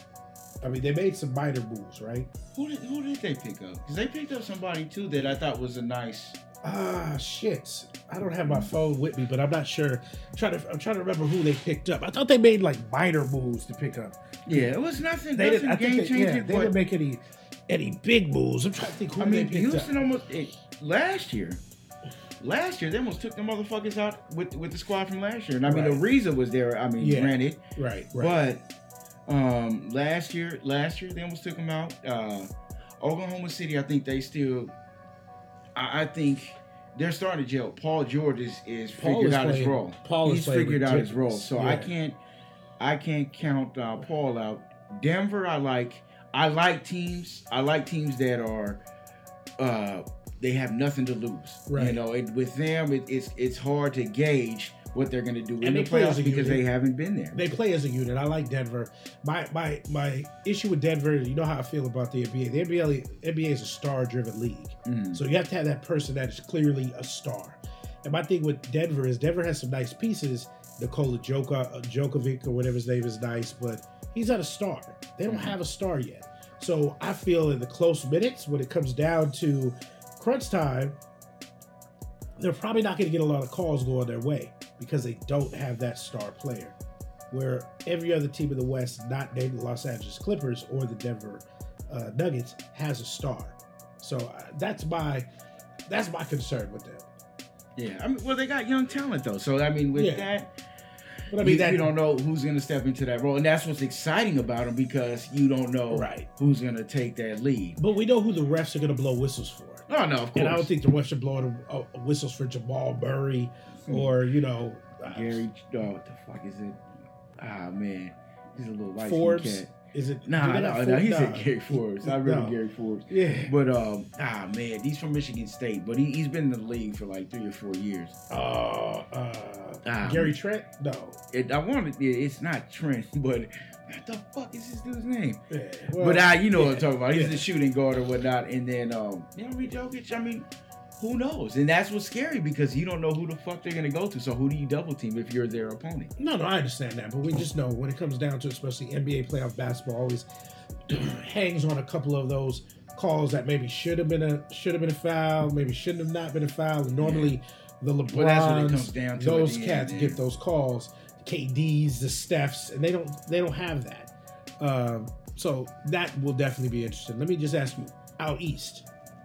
I mean, they made some minor moves, right?
Who did, who did they pick up? Because they picked up somebody, too, that I thought was a nice...
Ah, shit. I don't have my phone with me, but I'm not sure. I'm trying to, I'm trying to remember who they picked up. I thought they made, like, minor moves to pick up.
Yeah, it was nothing,
They
nothing
didn't, I think they,
game-changing.
yeah, they didn't make any any big moves. I'm trying to think who
I mean,
they picked
Houston
up.
almost... It, last year... Last year, they almost took the motherfuckers out with with the squad from last year. And I mean,
Right.
Ariza was there, I mean,
Yeah.
granted.
Right, right.
But um, last year, last year they almost took him out. Uh, Oklahoma City, I think they still, I, I think they're starting to gel. Paul George is, is
Paul
figured
is
out his
playing-
role.
Paul is
He's
playing
figured out his role.
ridiculous.
So I
Yeah.
can't, I can't count uh, Paul out. Denver, I like. I like teams. I like teams that are. Uh, they have nothing to lose.
Right.
You know, it, with them, it, it's it's hard to gauge what they're going to do in
And
the
they play as
playoffs
a
because
unit.
they haven't been there.
They play as a unit. I like Denver. My my my issue with Denver, you know how I feel about the N B A. The N B A, N B A is a star-driven league.
Mhm.
So you have to have that person that is clearly a star. And my thing with Denver is Denver has some nice pieces. Nikola Joka, uh, Djokovic or whatever his name is nice, but he's not a star. They don't
Mhm.
have a star yet. So I feel in the close minutes, when it comes down to crunch time, they're probably not going to get a lot of calls going their way because they don't have that star player. Where every other team in the West, not named the Los Angeles Clippers or the Denver uh, Nuggets, has a star. So uh, that's my that's my concern with them.
Yeah, I mean, well, they got young talent though. So I mean, with
Yeah.
that,
But I mean,
you,
that
you don't know who's going to step into that role, and that's what's exciting about them because you don't know
Right.
who's going to take that lead.
But we know who the refs are going to blow whistles for.
Oh no, of course.
And I don't think the refs are blowing uh, whistles for Jamal Murray or, you know, uh,
Gary, oh, what the fuck is it? Ah man, he's a little light
Forbes.
cat.
Is it?
Nah,
do they
no,
got
no,
Forbes?
he
Nah.
said Gary Forbes. I remember
No.
Gary Forbes.
Yeah.
But um, ah man, he's from Michigan State, but he he's been in the league for like three or four years.
Uh, uh,
Ah,
Gary Trent? No.
It, I wanted it, it's not Trent, but what the fuck is this dude's name?
Yeah. Well,
But I, you know what
yeah,
I'm talking about. He's
yeah.
the shooting guard or whatnot, and then um, you know, Jokic. I mean, who knows? And that's what's scary because you don't know who the fuck they're gonna go to. So who do you double team if you're their opponent?
No, no, I understand that, but we just know when it comes down to, especially N B A playoff basketball, always hangs on a couple of those calls that maybe should have been a should have been a foul, maybe shouldn't have not been a foul. And normally, the LeBrons,
Well, that's what it comes down to
those
at the
cats
end,
get
yeah.
those calls. The K Ds, the Stephs, and they don't they don't have that. Um, so that will definitely be interesting. Let me just ask you, out east,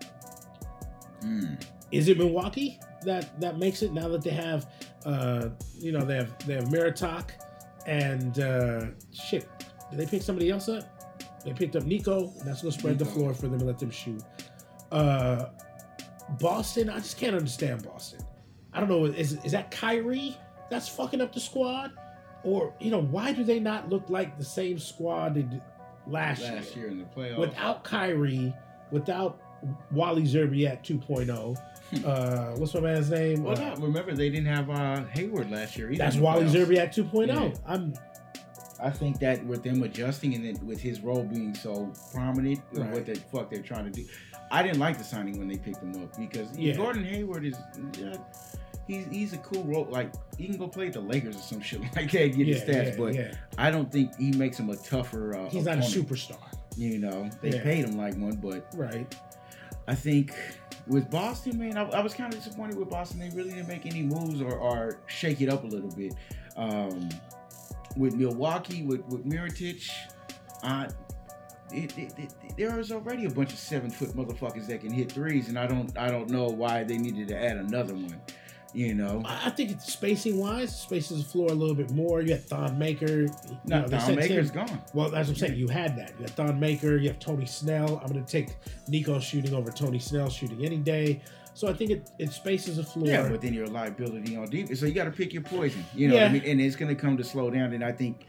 Mm.
is it Milwaukee that that makes it now that they have uh you know they have they have Meritok and uh shit, did they pick somebody else up? They picked up Nico. That's gonna spread the
Nico.
floor for them and let them shoot. uh Boston, I just can't understand Boston. I don't know, is is that Kyrie that's fucking up the squad? Or, you know, why do they not look like the same squad they did last,
Last
year?
year in the playoffs.
Without Kyrie, without Wally Zerbiak two point oh, Uh, what's my man's name?
Well,
uh,
no, remember they didn't have uh, Hayward last year either.
That's
in the
Wally
playoffs.
Zerbiak two point oh.
Yeah.
I'm
I think that with them adjusting and then with his role being so prominent,
Right.
what the fuck they're trying to do. I didn't like the signing when they picked him up because
Yeah.
Gordon Hayward is, yeah, he's he's a cool role. Like he can go play at the Lakers or some shit like that, and get his
yeah,
stats.
yeah,
but
yeah.
I don't think he makes him a tougher. Uh,
He's not a
opponent.
superstar.
You know, they
Yeah.
paid him like one, but
Right.
I think with Boston, man, I, I was kind of disappointed with Boston. They really didn't make any moves or, or shake it up a little bit. Um, with Milwaukee, with, with Mirotic, uh, it, it, it, there is already a bunch of seven foot motherfuckers that can hit threes, and I don't I don't know why they needed to add another one. You know,
I I think it's spacing wise, spaces the floor a little bit more. You had Thon Maker. You
no,
know, they
Thon
said
Maker's
Tim-
gone.
Well, that's what I'm saying. You had that. You had Thon Maker. You have Tony Snell. I'm going to take Nico shooting over Tony Snell shooting any day. So I think it, it spaces the floor.
Yeah, but then you're a liability on defense, so you got to pick your poison. You know, what I
Yeah.
mean, and it's going to come to slow down. And I think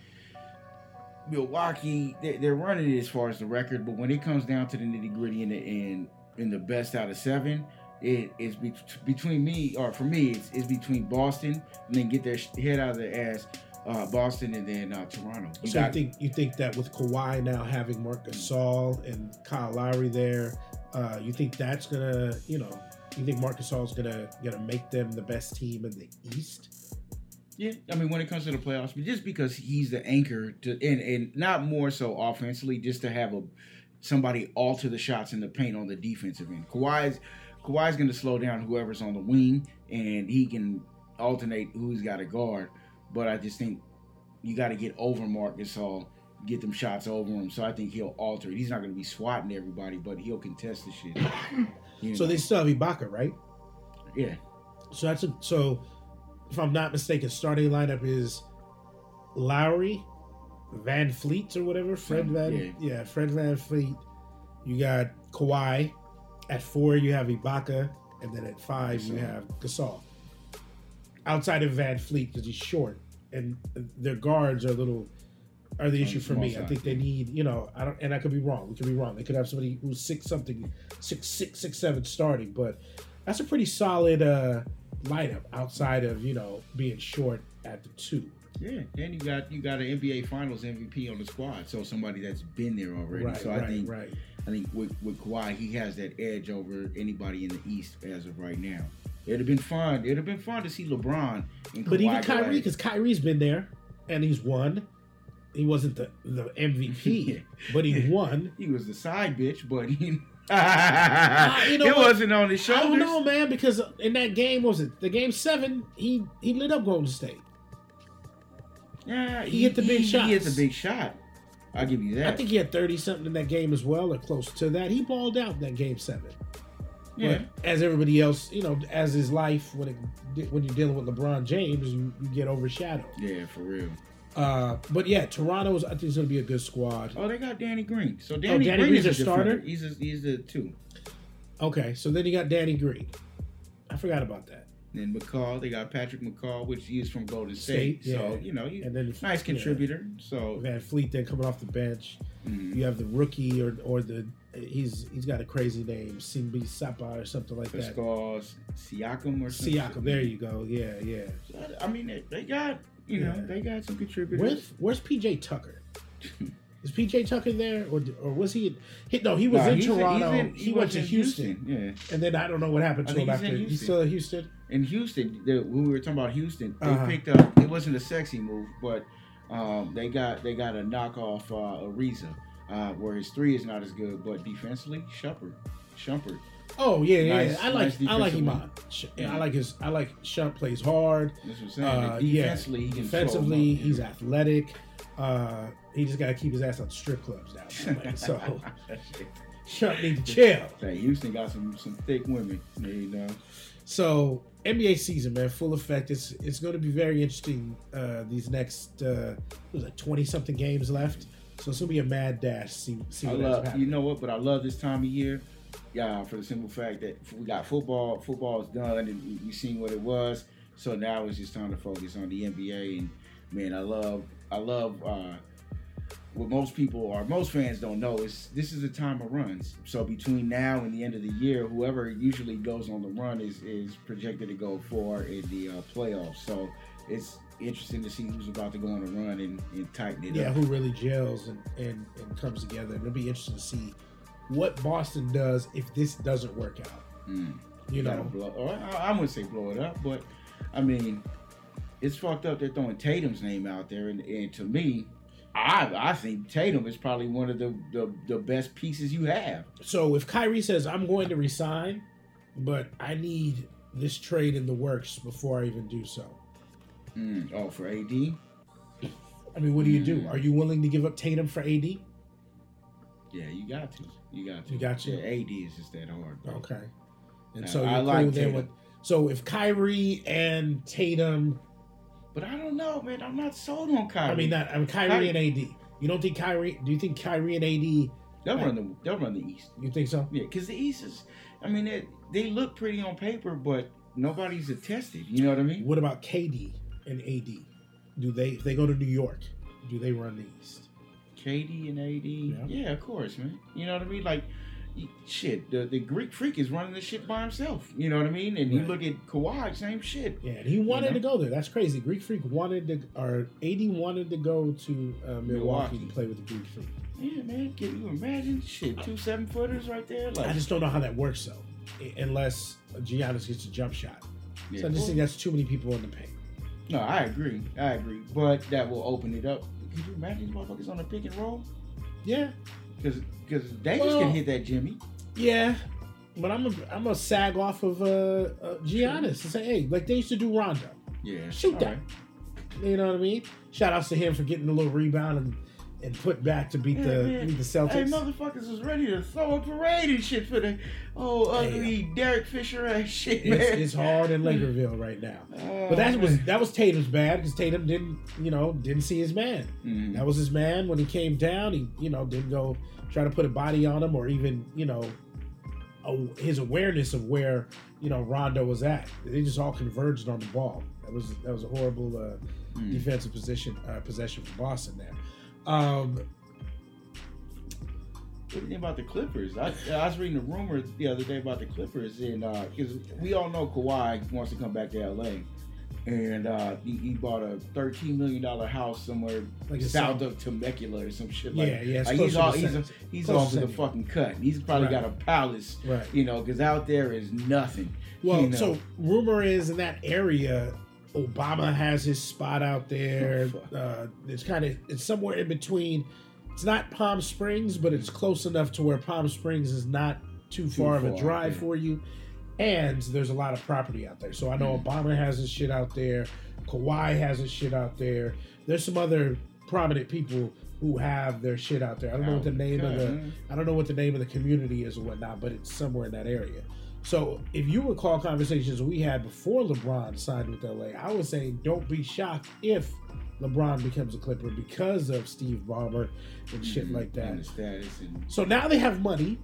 Milwaukee, they're, they're running it as far as the record, but when it comes down to the nitty gritty and the, and, and the best out of seven, it is be, between me, or for me, it's, it's between Boston and then get their sh- head out of their ass, uh, Boston and then uh, Toronto. You
so
got-
you think you think that with Kawhi now having Marc Gasol and Kyle Lowry there, uh, you think that's gonna, you know, you think Marc Gasol's gonna gonna make them the best team in the East?
Yeah, I mean, when it comes to the playoffs, but just because he's the anchor to, and, and not more so offensively, just to have a somebody alter the shots in the paint on the defensive end. Kawhi's Kawhi's going to slow down whoever's on the wing, and he can alternate who he's got to guard. But I just think you got to get over Marc Gasol, get them shots over him. So I think he'll alter it. He's not going to be swatting everybody, but he'll contest the shit. You
So
know?
they still have Ibaka, right?
yeah.
So that's a, so. If I'm not mistaken, starting lineup is Lowry, Van Fleet or whatever. Fred Van,
Yeah.
yeah, Fred Van Fleet. You got Kawhi. At four, you have Ibaka, and then at five, you
Gasol.
have Gasol. Outside of Van Fleet, because he's short, and their guards are a little are the
On
issue
the
for
small
me. I
side,
think they need, you know, I don't, and I could be wrong. We could be wrong. They could have somebody who's six something, six six six seven starting, but that's a pretty solid uh, lineup outside of, you know, being short at the two.
Yeah, and you got you got an N B A Finals M V P on the squad, so somebody that's been there already.
Right,
so
right,
I think
right.
I think with, with Kawhi, he has that edge over anybody in the East as of right now. It'd have been fun. It'd have been fun to see LeBron and Kawhi.
But even
go
Kyrie,
at it.
because Kyrie's been there and he's won. He wasn't the, the M V P,
Yeah.
but he won.
he was the side bitch, but he,
you know
it
what?
wasn't on his
I
shoulders.
don't know, man, because in that game, what was it the game seven? He he lit up Golden State.
Yeah,
He hit the big
he, He hit
shots.
the big shot. I'll give you that.
I think he had thirty something in that game as well, or close to that. He balled out in that game seven.
yeah.
But as everybody else, you know, as his life when it when you're dealing with LeBron James, you, you get overshadowed.
Yeah, for real.
Uh, but yeah, Toronto's I think is going to be a good squad.
Oh, they got Danny Green. So Danny,
Danny
Green
Green's
is a
their starter?
defender. He's a, he's the two.
Okay, so then you got Danny Green. I forgot about that.
And McCall, they got Patrick McCall, which he's from Golden State.
State,
So,
yeah.
you know, he's
And then
nice
yeah.
contributor. So,
Van Fleet then coming off the bench.
mhm.
You have the rookie or or the he's he's got a crazy name, Simbi Sapa or something like that.
Pascal Siakam or something.
Siakam, there you go. Yeah, yeah.
I mean, they, they got, you know,
Yeah.
they got some contributors.
Where's where's P J Tucker? Is P J Tucker there, or or was he? he no, he was
No,
in
he's
Toronto.
he's in-
he went
was
to
in
Houston,
Yeah.
and then I don't know what happened
I
to him
think he's
after.
in
He's
Houston.
still in Houston.
In Houston, the, when we were talking about Houston, they
Uh-huh.
picked up. It wasn't a sexy move, but um, they got they got a knockoff uh, Ariza, uh, where his three is not as good, but defensively, Shumpert, Shumpert.
Oh yeah, yeah.
Nice-
I like
nice
I like
defensive
Iman. Sh-
Yeah.
I like his. I like Shump plays hard.
That's what I'm saying.
Uh, yeah,
defensively, he can
defensively,
slow 'em up.
he's athletic. Uh, he just got to keep his ass on strip clubs now. man. So Shump need to chill.
Hey, Houston got some some thick women, you know.
So N B A season, man, full effect. It's it's going to be very interesting. Uh, these next uh, what was it twenty something games left. So it's gonna be a mad dash. See, see
I
what
love,
happens.
you know what, but I love this time of year. Yeah, for the simple fact that we got football. Football is done, and we, we seen what it was. So now it's just time to focus on the N B A. And man, I love, I love uh, what most people or most fans don't know is this is a time of runs. So between now and the end of the year, whoever usually goes on the run is is projected to go far in the uh, playoffs. So it's interesting to see who's about to go on a run and, and tighten it
yeah,
up.
who really gels and, and, and comes together. And it'll be interesting to see what Boston does if this doesn't work out.
Mm.
You know,
blow, or I, I wouldn't say blow it up, but I mean, it's fucked up. They're throwing Tatum's name out there, and, and to me, I I think Tatum is probably one of the, the, the best pieces you have.
So if Kyrie says, I'm going to resign, but I need this trade in the works before I even do so.
Mm. Oh, for A D?
I mean, what do you
mm.
do? Are you willing to give up Tatum for A D?
Yeah, you got to. You got to.
You got to.
Yeah, A D is just that hard. Bro.
Okay. And
Uh,
so you're
I
cool
like
then
Tatum.
with, so if Kyrie and Tatum,
But I don't know, man. I'm not sold on Kyrie.
I mean, not I mean Kyrie
Kyrie-
and A D. You don't think Kyrie? Do you think Kyrie and A D?
they'll run the they'll run the East.
You think so?
Yeah, because the East is. I mean, they, they look pretty on paper, but nobody's attested. You know what I mean?
What about K D and A D? Do they if they go to New York? Do they run the East?
K D and A D.
Yeah.
Yeah, of course, man. You know what I mean? Like, y- shit, the, the Greek Freak is running this shit by himself. You know what I mean? And you
Right.
look at Kawhi, same shit.
Yeah, and he wanted
You know?
to go there. That's crazy. Greek Freak wanted to, or A D wanted to go to uh, Milwaukee,
Milwaukee.
to play with the Greek Freak.
Yeah, man. Can you imagine? Shit, two seven footers right there. Like,
I just don't know how that works though, i- unless Giannis gets a jump shot.
yeah,
So I just
well,
think that's too many people in the paint.
no, I agree. I agree. But that will open it up. Can you imagine these motherfuckers on the pick and roll?
Yeah,
Because because they just
Well-
can hit that Jimmy.
yeah, but I'm a I'm gonna sag off of uh, uh, Giannis and say, hey, like they used to do Rondo.
Yeah.
Shoot
all
that.
right.
You know what I mean? Shout outs to him for getting a little rebound and, and put back to beat
Yeah,
the
man.
beat the Celtics.
Hey, motherfuckers was ready to throw a parade and shit for the oh ugly
Damn.
Derek Fisher ass shit, man.
it's, it's hard in Lakerville right now.
Oh,
But that was
man.
that was Tatum's bad because Tatum didn't, you know, didn't see his man.
Mhm.
That was his man when he came down. He, you know, didn't go try to put a body on him or even, you know, a, his awareness of where, you know, Rondo was at. They just all converged on the ball. That was that was a horrible uh,
Mm.
defensive position uh, possession for Boston there. Um,
What do you think about the Clippers? I, I was reading a rumor the other day about the Clippers, and because we all know Kawhi wants to come back to L A, and uh, he, he bought a thirteen million dollar house somewhere
Like a
south
South-
of Temecula or some shit.
Yeah,
like,
yeah, it's
like
close
he's
to
all,
the
he's,
center.
he's
Close
off
to
with
the
a fucking cut. He's probably
Right.
got a palace,
right.
you know, because out there is nothing.
Well,
you know.
so rumor is in that area, Obama has his spot out there.
Oh, fuck.
Uh, it's kind of it's somewhere in between. It's not Palm Springs, but it's close enough to where Palm Springs is not too far of a
far,
drive
yeah.
for you. And there's a lot of property out there. So I know
Mhm.
Obama has his shit out there. Kawhi has his shit out there. There's some other prominent people who have their shit out there. I don't know what the name of the I don't know what the name of the community is or whatnot, but it's somewhere in that area. So if you recall conversations we had before LeBron signed with L A, I was saying don't be shocked if LeBron becomes a Clipper because of Steve Ballmer and shit
Mhm.
like that.
And the status and
So now they have money.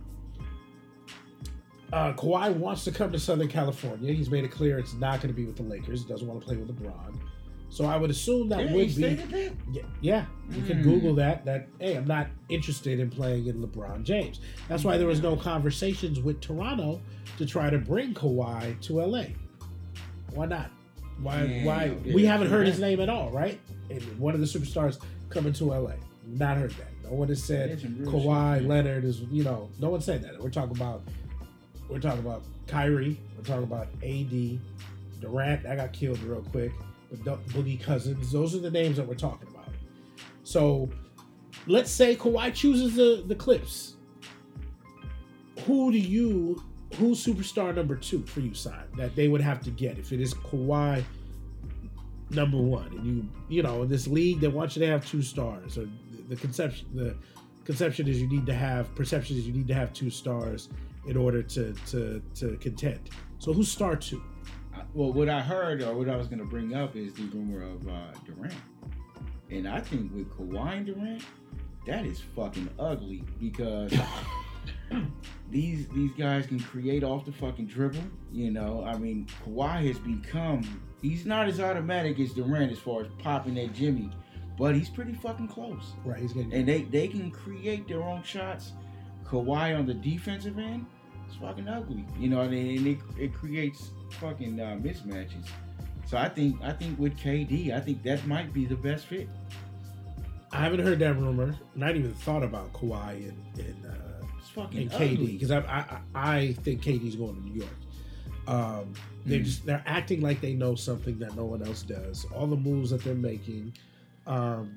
Uh, Kawhi wants to come to Southern California. He's made it clear it's not going to be with the Lakers. He doesn't want to play with LeBron. So I would assume that
yeah, he
would be
stated that.
yeah, yeah, you can
Mm.
Google that. That hey, I'm not interested in playing in LeBron James. That's why there was no conversations with Toronto to try to bring Kawhi to L A. Why not? Why?
Yeah,
why?
yeah,
we haven't
true
heard
that.
his name at all, right? And one of the superstars coming to L A. Not heard that. No one has said
That's some real
Kawhi
shit, man.
Leonard is. You know, no one said that. We're talking about. We're talking about Kyrie. We're talking about A D, Durant. That got killed real quick. But Boogie Cousins. Those are the names that we're talking about. So, let's say Kawhi chooses the the Clips. Who do you? Who's superstar number two for you, sign that they would have to get if it is Kawhi number one, and you you know in this league they want you to have two stars, or the, the conception the conception is you need to have perception is you need to have two stars in order to to to contend. So who's star two?
I- Well, what I heard or what I was going to bring up is the rumor of uh, Durant. And I think with Kawhi and Durant, that is fucking ugly because these these guys can create off the fucking dribble. You know, I mean, Kawhi has become, he's not as automatic as Durant as far as popping that Jimmy. but he's pretty fucking close.
Right, he's getting.
And they, they can create their own shots. Kawhi on the defensive end, it's fucking ugly. You know, and it, it creates fucking uh, mismatches. So I think I think with K D, I think that might be the best fit.
I haven't heard that rumor. Not even thought about Kawhi and, and, uh,
it's fucking
and K D
ugly.
because I, I I think K D's going to New York. Um, they're
Mm.
just they're acting like they know something that no one else does. All the moves that they're making, um,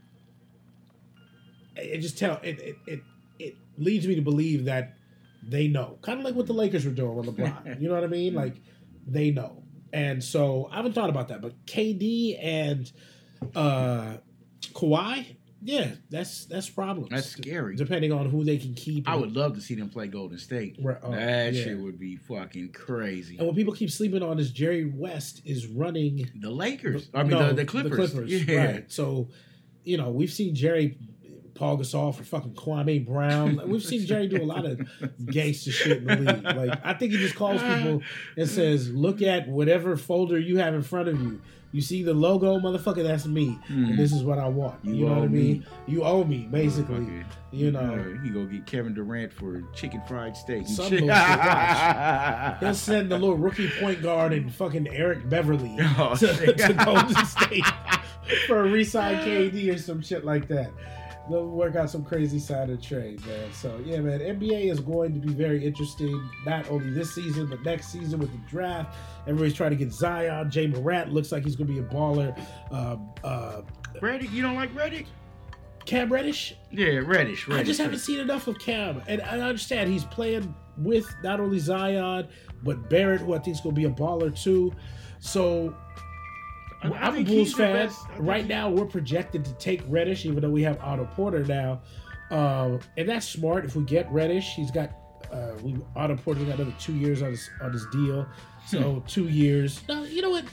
it just tell it it it, it leads me to believe that they know, kind of like what the Lakers were doing with LeBron. You know what I mean? Like they know, and so I haven't thought about that. But K D and uh, Kawhi, yeah, that's that's problems.
That's scary.
Depending on who they can keep.
I would love to see them play Golden State.
Right, oh,
that
yeah.
shit would be fucking crazy.
And what people keep sleeping on is Jerry West is running
The Lakers. I mean,
no,
the, the Clippers. Yeah.
Right. So, you know, we've seen Jerry, Paul Gasol for fucking Kwame Brown. We've seen Jerry do a lot of gangster shit in the league. Like, I think he just calls people and says, look at whatever folder you have in front of you. You see the logo, motherfucker, that's me.
Mhm.
And this is what I want. You,
You
know what I
owe
mean?
me.
You owe me, basically.
Motherfucker.
You know.
Uh, he go get Kevin Durant for chicken fried steak. and
Some
shit.
bullshit, watch. He'll send the little rookie point guard and fucking Eric Beverly
Oh,
to,
shit.
to Golden State for a re-sign K D or some shit like that. They'll work out some crazy side of the trade, man. So, yeah, man, N B A is going to be very interesting, not only this season, but next season with the draft. Everybody's trying to get Zion. Jay Morant looks like he's going to be a baller. Um, uh,
Reddick, you don't like Reddick?
Cam Reddish,
Yeah, Reddish. Reddish.
I just haven't seen enough of Cam. And I understand he's playing with not only Zion, but Barrett, who I think is going to be a baller too. So
I- I
I'm a
think
Bulls
he's the
fan.
best. I think
Right
he-
now, we're projected to take Reddish, even though we have Otto Porter now. Um, and that's smart. If we get Reddish, he's got uh, we Otto Porter's got another two years on his on his deal. So
Hmm.
two years. No, you know what?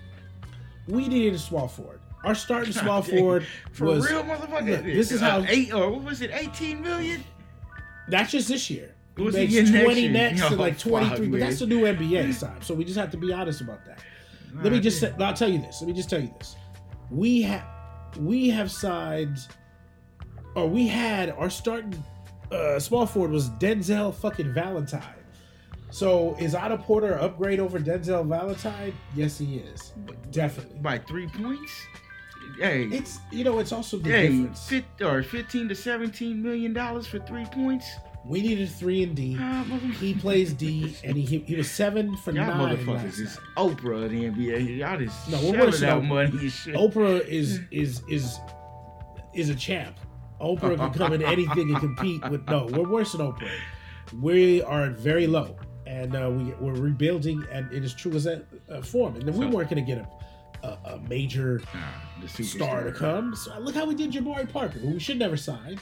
We needed a small forward. Our starting small
Dang.
forward
For
was
real, motherfucker.
Look, this is
Uh,
how-
eight or what was it? Eighteen million.
That's just this year. He
What's he
makes
getting next
twenty
year?
next
Oh,
and like twenty-three,
fuck,
but
man.
that's the new N B A side. So we just have to be honest about that. Let me just say, I'll tell you this. Let me just tell you this. We have we have signed, or we had our starting uh, small forward was Denzel fucking Valentine. So is Otto Porter an upgrade over Denzel Valentine? Yes, he is. Definitely.
by three points. Hey,
It's you know it's also the
hey,
difference.
fit, or fifteen to seventeen million dollars for three points.
We needed three and D.
Ah, mother-
He plays D, and he he was seven for
Y'all
nine
motherfuckers
last
is
night.
Oprah of the N B A. Y'all just
No, we're
shelling
worse than
out
Oprah.
money and shit.
Oprah is is is is a champ. Oprah can come in anything and compete with. No, we're worse than Oprah. We are very low, and uh, we we're rebuilding, and it is true as that uh, form. And then we
So-
weren't going to get a, a a major
Nah, the
star
superstar
to come. So look how we did Jabari Parker, who we should never signed.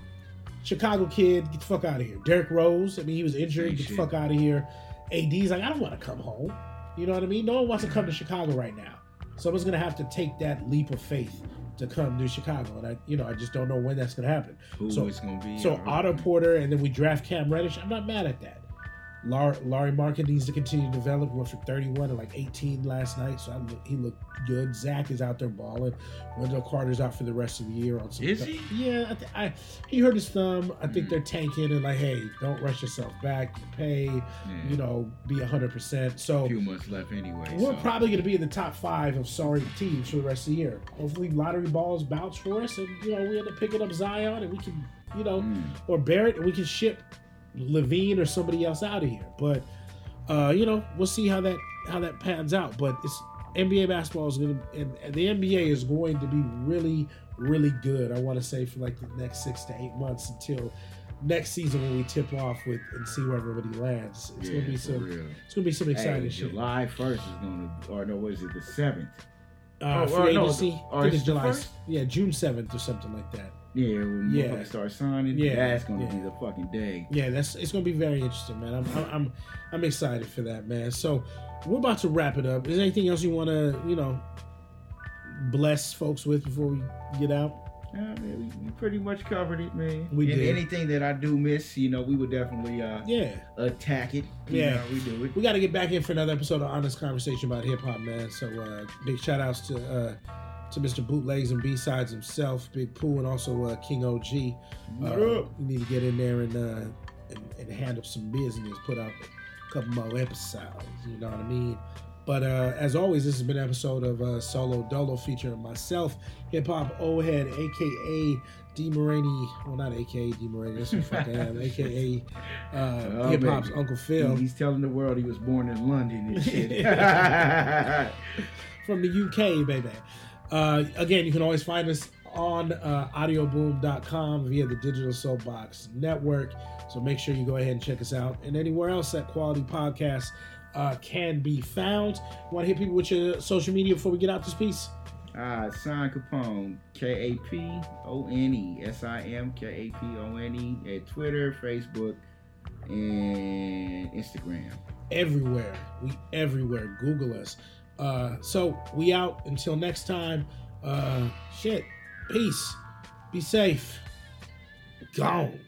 Chicago kid, get the fuck out of here. Derrick Rose, I mean, he was injured.
Same
Get the
shit.
fuck out of here. A D's like, I don't want to come home. You know what I mean? No one wants to come to Chicago right now. Someone's gonna have to take that leap of faith to come to Chicago, and I, you know, I just don't know when that's gonna happen.
Who
So-
it's gonna be?
So
or-
Otto Porter, and then we draft Cam Reddish. I'm not mad at that. Lar- Larry Market needs to continue to develop. Went for thirty-one and like eighteen last night, so I look, he looked good. Zach is out there balling. Wendell Carter's out for the rest of the year on some.
Is he?
Yeah, I th- I, he hurt his thumb. I think
Mm.
they're tanking and like, hey, don't rush yourself back. You pay,
Yeah,
you know, be one hundred percent. So
a few months left anyway.
we're
so.
probably going to be in the top five of sorry teams for the rest of the year. Hopefully, lottery balls bounce for us, and you know we end up picking up Zion, and we can, you know,
Mm.
or Barrett, and we can ship Levine or somebody else out of here. But uh, you know, we'll see how that how that pans out. But it's N B A basketball is going to, and, and the N B A is going to be really, really good. I want to say for like the next six to eight months until next season when we tip off with and see where everybody lands. It's
Yeah,
going to be
for
some.
real.
It's going to be some exciting
Hey,
shit.
July first is gonna, or no, what is it? The seventh.
Uh,
Oh,
free
or no,
agency.
or
I think
it's
it's
the
July.
first?
Yeah, June seventh or something like that.
Yeah, when
Yeah.
motherfuckers start signing,
Yeah,
that's gonna
yeah.
be the fucking day.
Yeah, that's it's gonna be very interesting, man. I'm I'm I'm, I'm excited for that, man. So we're about to wrap it up. Is there anything else you want to you know bless folks with before we get out?
Yeah, man, we, we pretty much covered it, man.
We
and
did.
anything that I do miss, you know, we would definitely uh,
Yeah,
attack it. You
Yeah.
know, we do it.
we got to get back in for another episode of Honest Conversation about hip hop, man. So uh, big shout outs to uh, to Mister Bootlegs and B-Sides himself, Big Pooh, and also uh, King O G. Uh, you need to get in there and, uh, and and handle some business, put out a couple more episodes, you know what I mean? But uh, as always, this has been an episode of uh, Solo Dolo featuring myself, Hip Hop O-Head, a k a. D. Moraney, well, not a k a. D. Moraney, that's what fuck I am, a k a. Uh, oh, Hip Hop's baby. Uncle Phil.
He's telling the world he was born in London and shit.
From the U K, baby. Uh, again, you can always find us on uh, audio boom dot com via the Digital Soapbox Network. So make sure you go ahead and check us out. And anywhere else that quality podcasts uh, can be found. Want to hit people with your social media before we get out this piece?
Uh, Sean Capone, K A P O N E, S I M K A P O N E, at Twitter, Facebook, and Instagram.
Everywhere. We everywhere. Google us. Uh, so we out until next time. Uh, shit. Peace. Be safe. Gone.